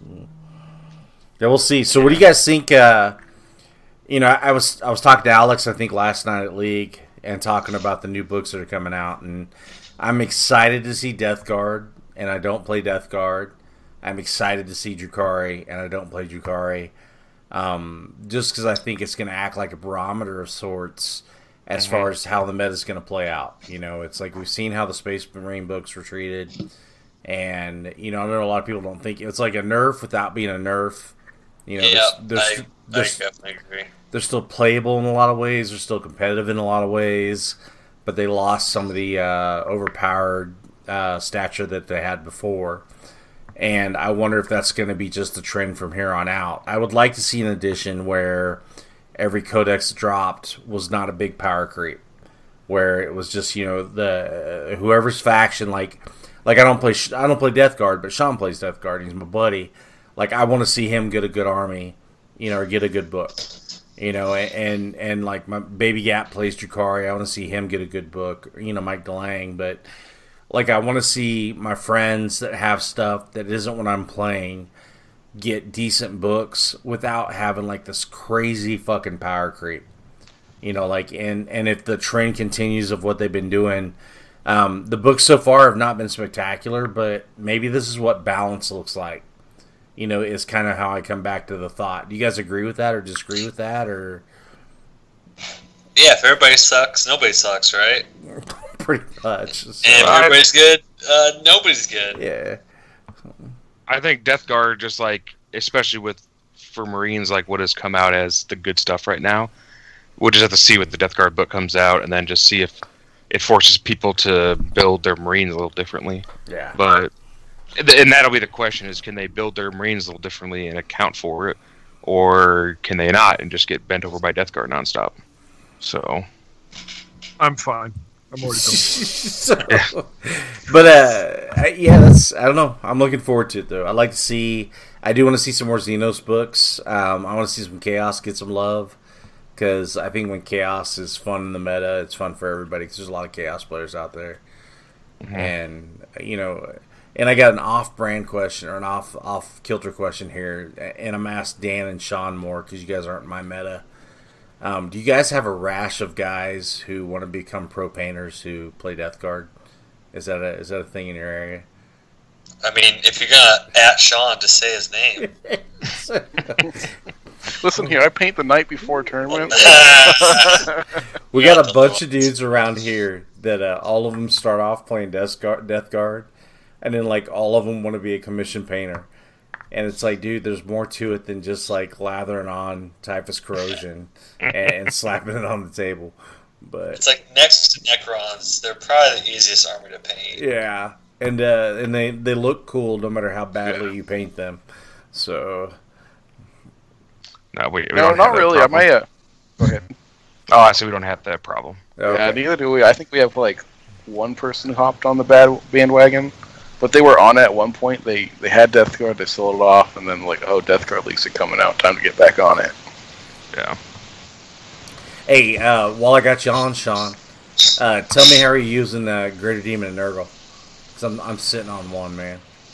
S2: Yeah, we'll see. So what do you guys think, I was talking to Alex, I think, last night at League, and talking about the new books that are coming out, and I'm excited to see Death Guard. And I don't play Death Guard. I'm excited to see Drukhari, and I don't play Drukhari. Just because I think it's going to act like a barometer of sorts as far as how the meta is going to play out. It's like we've seen how the Space Marine books were treated. And, I know a lot of people don't think it's like a nerf without being a nerf.
S4: I definitely agree.
S2: They're still playable in a lot of ways. They're still competitive in a lot of ways. But they lost some of the overpowered stature that they had before, and I wonder if that's going to be just the trend from here on out. I would like to see an edition where every codex dropped was not a big power creep, where it was just the whoever's faction, like I don't play Death Guard, but Sean plays Death Guard. He's my buddy. Like, I want to see him get a good army, or get a good book, and like my Baby Gap plays Drukhari. I want to see him get a good book, Mike DeLang, but. Like, I want to see my friends that have stuff that isn't what I'm playing get decent books without having, like, this crazy fucking power creep. And if the trend continues of what they've been doing, the books so far have not been spectacular, but maybe this is what balance looks like. Is kind of how I come back to the thought. Do you guys agree with that or disagree with that, or...
S4: Yeah, if everybody sucks, nobody sucks, right?
S2: Pretty much. So,
S4: and if everybody's good, nobody's good.
S2: Yeah.
S5: I think Death Guard, just like, especially for Marines, like what has come out as the good stuff right now, we'll just have to see what the Death Guard book comes out, and then just see if it forces people to build their Marines a little differently.
S2: Yeah.
S5: And that'll be the question: is can they build their Marines a little differently and account for it, or can they not and just get bent over by Death Guard nonstop? So,
S7: I'm fine. I'm already done.
S2: Yeah, that's, I don't know. I'm looking forward to it though. I do want to see some more Xenos books. I want to see some Chaos get some love, because I think when Chaos is fun in the meta, it's fun for everybody, because there's a lot of Chaos players out there. Mm-hmm. And and I got an off-brand question, or an off-kilter question here, and I'm asked Dan and Sean more because you guys aren't in my meta. Do you guys have a rash of guys who want to become pro painters who play Death Guard? Is that a thing in your area?
S4: I mean, if you're gonna at Sean, just say his name.
S8: Listen here, I paint the night before tournament.
S2: We got a bunch of dudes around here that all of them start off playing Death Guard, and then like all of them want to be a commission painter. And it's like, dude, there's more to it than just like lathering on Typhus Corrosion and slapping it on the table. But
S4: it's like next to Necrons, they're probably the easiest army to paint.
S2: Yeah, and they look cool no matter how badly you paint them. So
S5: no,
S8: no, not really. I might. Go ahead.
S5: Oh, I see. We don't have that problem.
S2: Okay.
S8: Yeah, neither do we. I think we have like one person who hopped on the bandwagon. But they were on it at one point. They had Death Guard, they sold it off, and then like, oh, Death Guard leaks are coming out. Time to get back on it.
S5: Yeah.
S2: Hey, while I got you on, Sean, tell me how are you using Greater Demon and Nurgle? Because I'm sitting on one, man.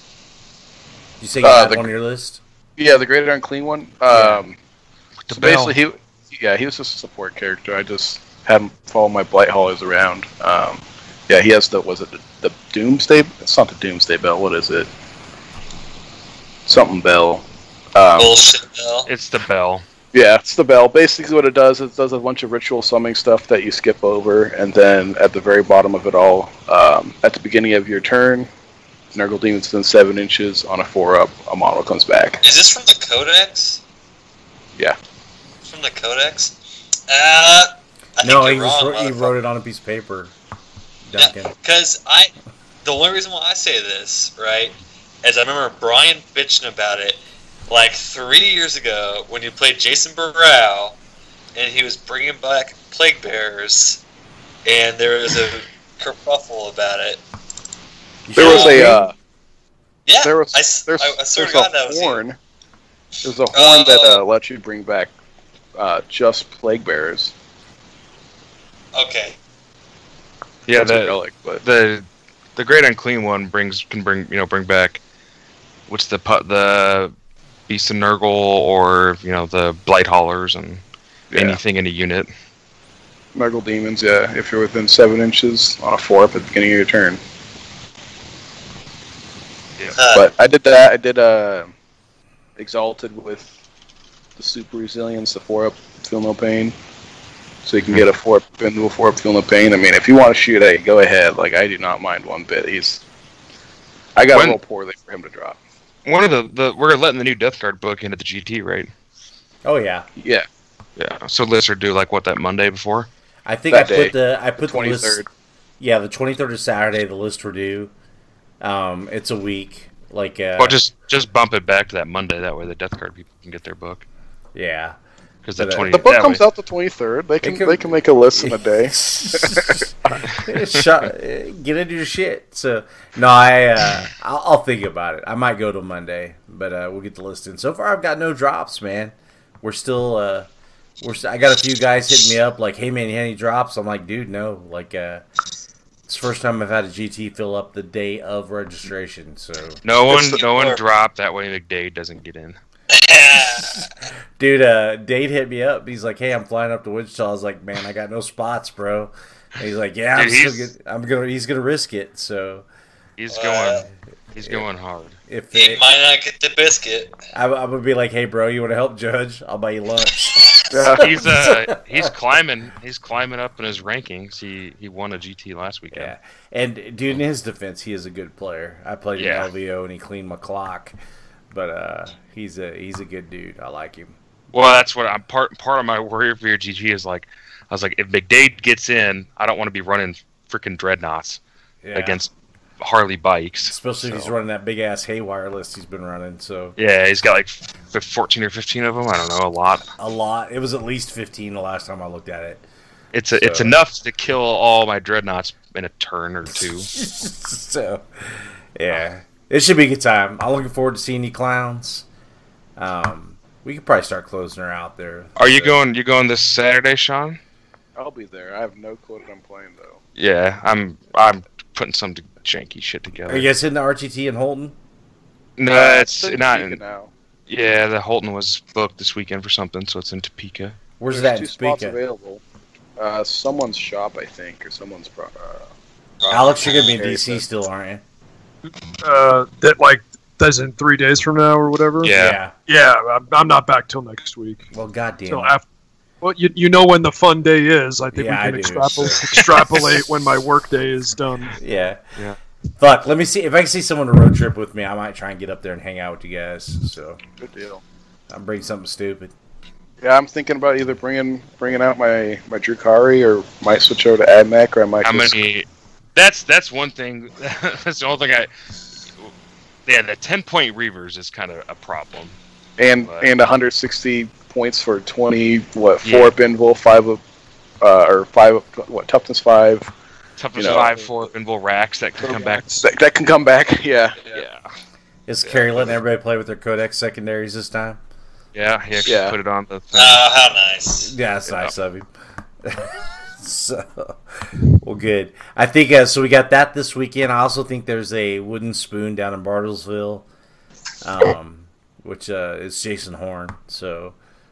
S2: Did you say you had one on your list?
S8: Yeah, the Greater Unclean one.
S5: The
S8: so basically, he was just a support character. I just had him follow my Blight Haulers around. Yeah, he has the Doomsday? It's not the Doomsday Bell. What is it? Something Bell.
S4: Bullshit Bell.
S5: It's the bell.
S8: Yeah, it's the Bell. Basically what it does is it does a bunch of ritual summoning stuff that you skip over, and then at the very bottom of it all, at the beginning of your turn, Nurgle Demon's within 7 inches on a 4-up, a model comes back.
S4: Is this from the Codex?
S8: Yeah.
S4: From the Codex? I think
S2: he wrote it on a piece of paper.
S4: Because the only reason why I say this, right, is I remember Brian bitching about it like 3 years ago when you played Jason Burrell, and he was bringing back Plague Bearers, and there was a kerfuffle about it.
S8: There was
S4: yeah.
S8: There's
S4: I swear to God that was
S8: horn. There's a horn that lets you bring back just Plague Bearers.
S4: Okay.
S5: Yeah,
S8: the
S5: Great Unclean one can bring back what's the Beast of Nurgle, or the Blight Haulers, and anything in a unit.
S8: Nurgle Demons, yeah. If you're within 7 inches on a 4-up at the beginning of your turn.
S5: Yeah.
S8: But I did that. I did Exalted with the Super Resilience, the 4-up Feel No Pain. So you can get a 4-up into a 4-up Feel No Pain. I mean, if you want to shoot, hey, go ahead. Like, I do not mind one bit. I got a little poorly for him to drop.
S5: One of we're letting the new Death Guard book into the GT, right?
S2: Oh yeah.
S8: Yeah.
S5: Yeah. So lists are due that Monday before.
S2: I think I put the
S8: 23rd.
S2: The list. Yeah, the 23rd is Saturday. The list were due. It's a week.
S5: Well, just bump it back to that Monday. That way, the Death Guard people can get their book.
S2: Yeah.
S5: Because
S8: the book comes out the 23rd. They can make a list in a day.
S2: Get into your shit. So no, I'll think about it. I might go till Monday, but we'll get the list in. So far, I've got no drops, man. We're still I got a few guys hitting me up like, "Hey man, you had any drops?" I'm like, "Dude, no." Like, it's the first time I've had a GT fill up the day of registration. So
S5: no one dropped. That way, McDade doesn't get in.
S2: Dude, Dade hit me up. He's like, "Hey, I'm flying up to Wichita." I was like, "Man, I got no spots, bro." And he's like, "Yeah, he's gonna risk it." So
S5: he's going hard.
S4: He might not get the biscuit.
S2: I'm gonna be like, "Hey, bro, you want to help Judge? I'll buy you lunch."
S5: He's climbing up in his rankings. He won a GT last weekend.
S2: Yeah, and dude, in his defense, he is a good player. I played in LVO and he cleaned my clock. But he's a good dude. I like him.
S5: Well, that's what I'm part of my worry for your GG is like, I was like, if McDade gets in, I don't want to be running freaking dreadnoughts against Harley bikes.
S2: Especially if he's running that big ass haywire list he's been running. So
S5: yeah, he's got like 14 or 15 of them. I don't know, a lot.
S2: A lot. It was at least 15 the last time I looked at it.
S5: It's enough to kill all my dreadnoughts in a turn or two.
S2: So, yeah, it should be a good time. I'm looking forward to seeing you clowns. We could probably start closing her out there.
S5: Are you going? You going this Saturday, Sean?
S8: I'll be there. I have no clue what I'm playing though.
S5: Yeah, I'm putting some janky shit together.
S2: Are you guys hitting the RTT in Holton?
S5: No, it's not.
S8: Now.
S5: Yeah, the Holton was booked this weekend for something, so it's in Topeka.
S2: Where's
S8: There's
S2: that in
S8: 2 spots
S2: Topeka?
S8: available. Someone's shop, I think, or someone's.
S2: Alex, you're gonna be in DC still, aren't you?
S7: That's in 3 days from now or whatever.
S5: Yeah.
S7: Yeah, I'm not back till next week.
S2: Well, goddamn.
S7: Till after. Well, you know when the fun day is. I think
S2: Yeah,
S7: we
S2: I
S7: can
S2: do.
S7: extrapolate when my work day is done.
S2: Yeah.
S5: Yeah.
S2: Fuck. Let me see if I can see someone to road trip with me. I might try and get up there and hang out with you guys. So
S8: Good deal.
S2: I'll bring something stupid.
S8: Yeah, I'm thinking about either bringing out my Drukari or might switch over to AdMech or I might
S5: How
S8: just...
S5: many? That's one thing. That's the only thing Yeah, the 10-point Reavers is kind of a problem.
S8: And
S5: But-
S8: 160 points for 20, 4
S5: Yeah.
S8: Binville, 5 of... or 5 of... Toughness 5.
S5: Toughness
S8: You know.
S5: 5-4 Binville racks that can come back.
S8: That can come back, yeah.
S5: Yeah.
S2: Is Carrie letting everybody play with their Codex secondaries this time?
S5: Yeah, he actually
S8: Yeah.
S5: put it on the thing.
S4: Oh, how nice.
S2: Yeah, that's nice of him. So, well, good. I think so. We got that this weekend. I also think there's a wooden spoon down in Bartlesville, which is Jason Horn. So,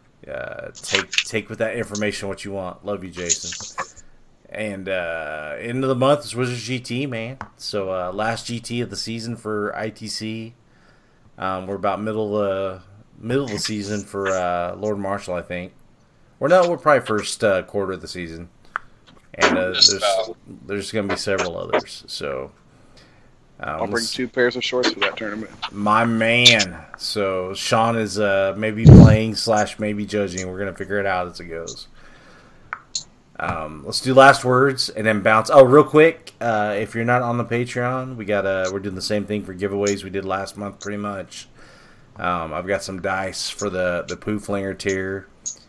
S2: take with that information what you want. Love you, Jason. And end of the month is Wizards GT, man. So last GT of the season for ITC. We're about middle of the season for Lord Marshall, I think. We're probably first quarter of the season. And
S4: Just about.
S2: there's going to be several others. So
S8: I'll bring 2 pairs of shorts for that tournament.
S2: my man. So Sean is maybe playing / maybe judging. We're going to figure it out as it goes. Let's do last words and then bounce. Oh, real quick, if you're not on the Patreon, we're doing the same thing for giveaways we did last month, pretty much. I've got some dice for the Poo Flinger tier.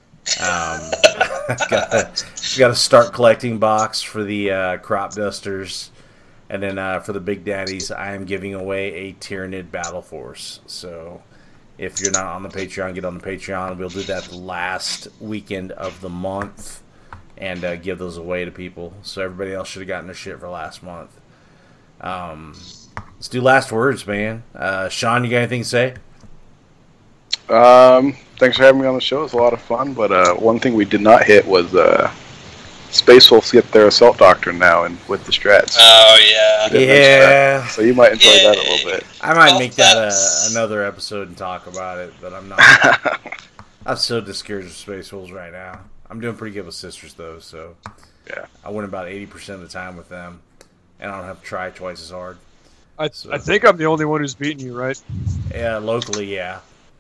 S2: Got a start collecting box for the crop dusters, and then for the Big Daddies, I am giving away a Tyranid Battle Force. So if you're not on the Patreon, get on the Patreon. We'll do that the last weekend of the month and give those away to people. So everybody else should have gotten their shit for last month. Let's do last words, man. Sean, you got anything to say?
S8: Thanks for having me on the show. It was a lot of fun, but one thing we did not hit was Space Wolves get their assault doctrine now and with the strats.
S4: Oh, yeah.
S8: Didn't mention
S2: Yeah.
S8: that. So you might enjoy that a little bit.
S2: I might
S4: Oh,
S2: make that
S4: thanks.
S2: another episode and talk about it, but I'm not. I'm so discouraged with Space Wolves right now. I'm doing pretty good with Sisters, though, so
S8: Yeah.
S2: I win about 80% of the time with them, and I don't have to try twice as hard.
S7: I think I'm the only one who's beaten you, right?
S2: Yeah, locally, yeah.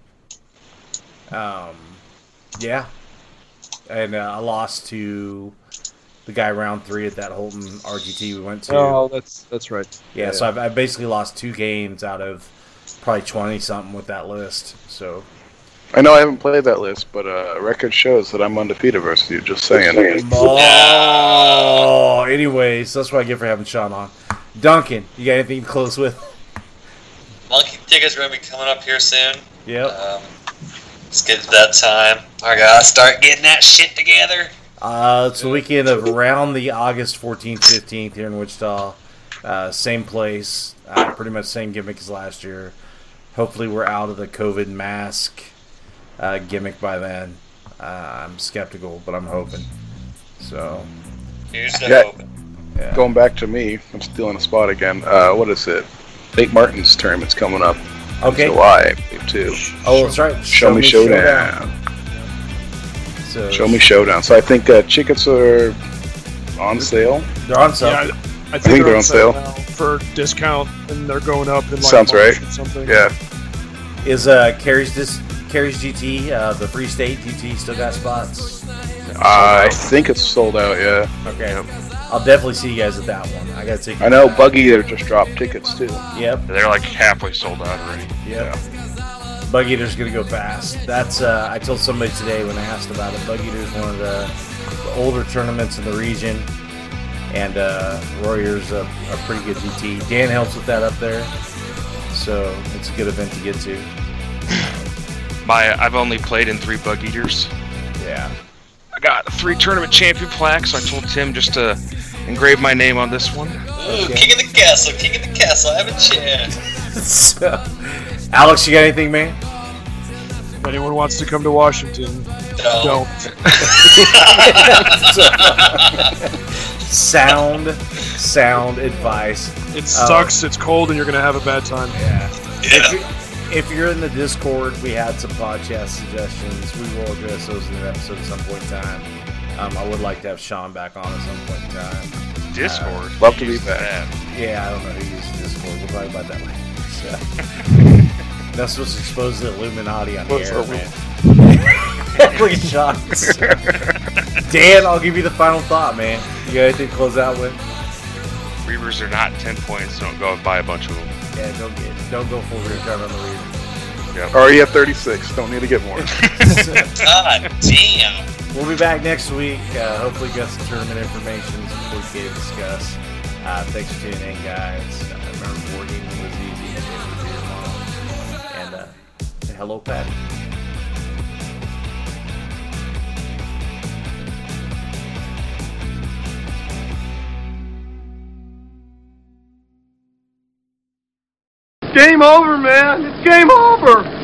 S2: Yeah. And I lost to the guy round 3 at that Holton RGT we went to.
S7: Oh, that's right.
S2: Yeah, so I've basically lost 2 games out of probably 20-something with that list. So
S8: I know I haven't played that list, but record shows that I'm undefeated versus you. Just saying.
S2: Oh, anyways, that's what I get for having Sean on. Duncan, you got anything to close with?
S4: Monkey tickets are going to be coming up here soon.
S2: Yep.
S4: Let's get to that time. I gotta start getting that shit together.
S2: It's the weekend of around the August 14th, 15th here in Wichita. Same place, pretty much same gimmick as last year. Hopefully we're out of the COVID mask gimmick by then. I'm skeptical, but I'm hoping. So,
S4: Here's the
S8: Yeah.
S4: hope.
S2: yeah.
S8: Going back to me, I'm stealing a spot again. What is it? St. Martin's tournament's coming up.
S2: Okay.
S8: July, I believe, too.
S2: Oh, that's right.
S8: Show me Showdown.
S2: So,
S8: Show me Showdown. So I think tickets are on sale.
S2: They're on sale.
S7: Yeah, I
S8: think they're on sale.
S7: now for discount, and they're going up in like
S8: Sounds
S7: March
S8: right.
S7: or something.
S8: Yeah.
S2: Is Carrie's GT, the Free State GT, still got spots?
S8: I think it's sold out, yeah.
S2: Okay. I'll definitely see you guys at that one. I got to take.
S8: I know Buggy there just dropped tickets, too.
S2: Yep.
S5: They're like halfway sold out already.
S2: Yep.
S9: Bug Eater's going to go fast. That's I told somebody today when I asked about it, Bug Eater's one of the older tournaments in the region, and Warrior's a pretty good GT. Dan helps with that up there, so it's a good event to get to.
S5: I've only played in 3 Bug Eaters.
S9: Yeah.
S5: I got 3 tournament champion plaques, so I told Tim just to engrave my name on this one.
S4: Ooh, King of the Castle, King of the Castle, I have a chair.
S9: So, Alex, you got anything, man?
S7: If anyone wants to come to Washington, don't.
S9: Sound advice.
S7: It sucks, it's cold, and you're going to have a bad time.
S9: Yeah.
S4: Yeah.
S9: If you're in the Discord, we had some podcast suggestions. We will address those in an episode at some point in time. I would like to have Sean back on at some point in time.
S5: Discord?
S8: Love to be back.
S9: Yeah, I don't know who uses Discord. We'll talk about that later. So. That's supposed to expose the Illuminati on the air, man. Look at Sean. Dan, I'll give you the final thought, man. You got anything to close out with?
S5: Reavers are not 10 points, so don't go buy a bunch of them.
S9: Yeah, don't go full retard on the Reaver.
S5: Yep.
S8: Already at 36. Don't need to get more.
S4: God damn.
S9: We'll be back next week. Hopefully got some tournament information, some quick game to discuss. Thanks for tuning in, guys. Remember, wargaming was easy. It was your mom. And hello, Patty.
S10: Game over, man. It's game over.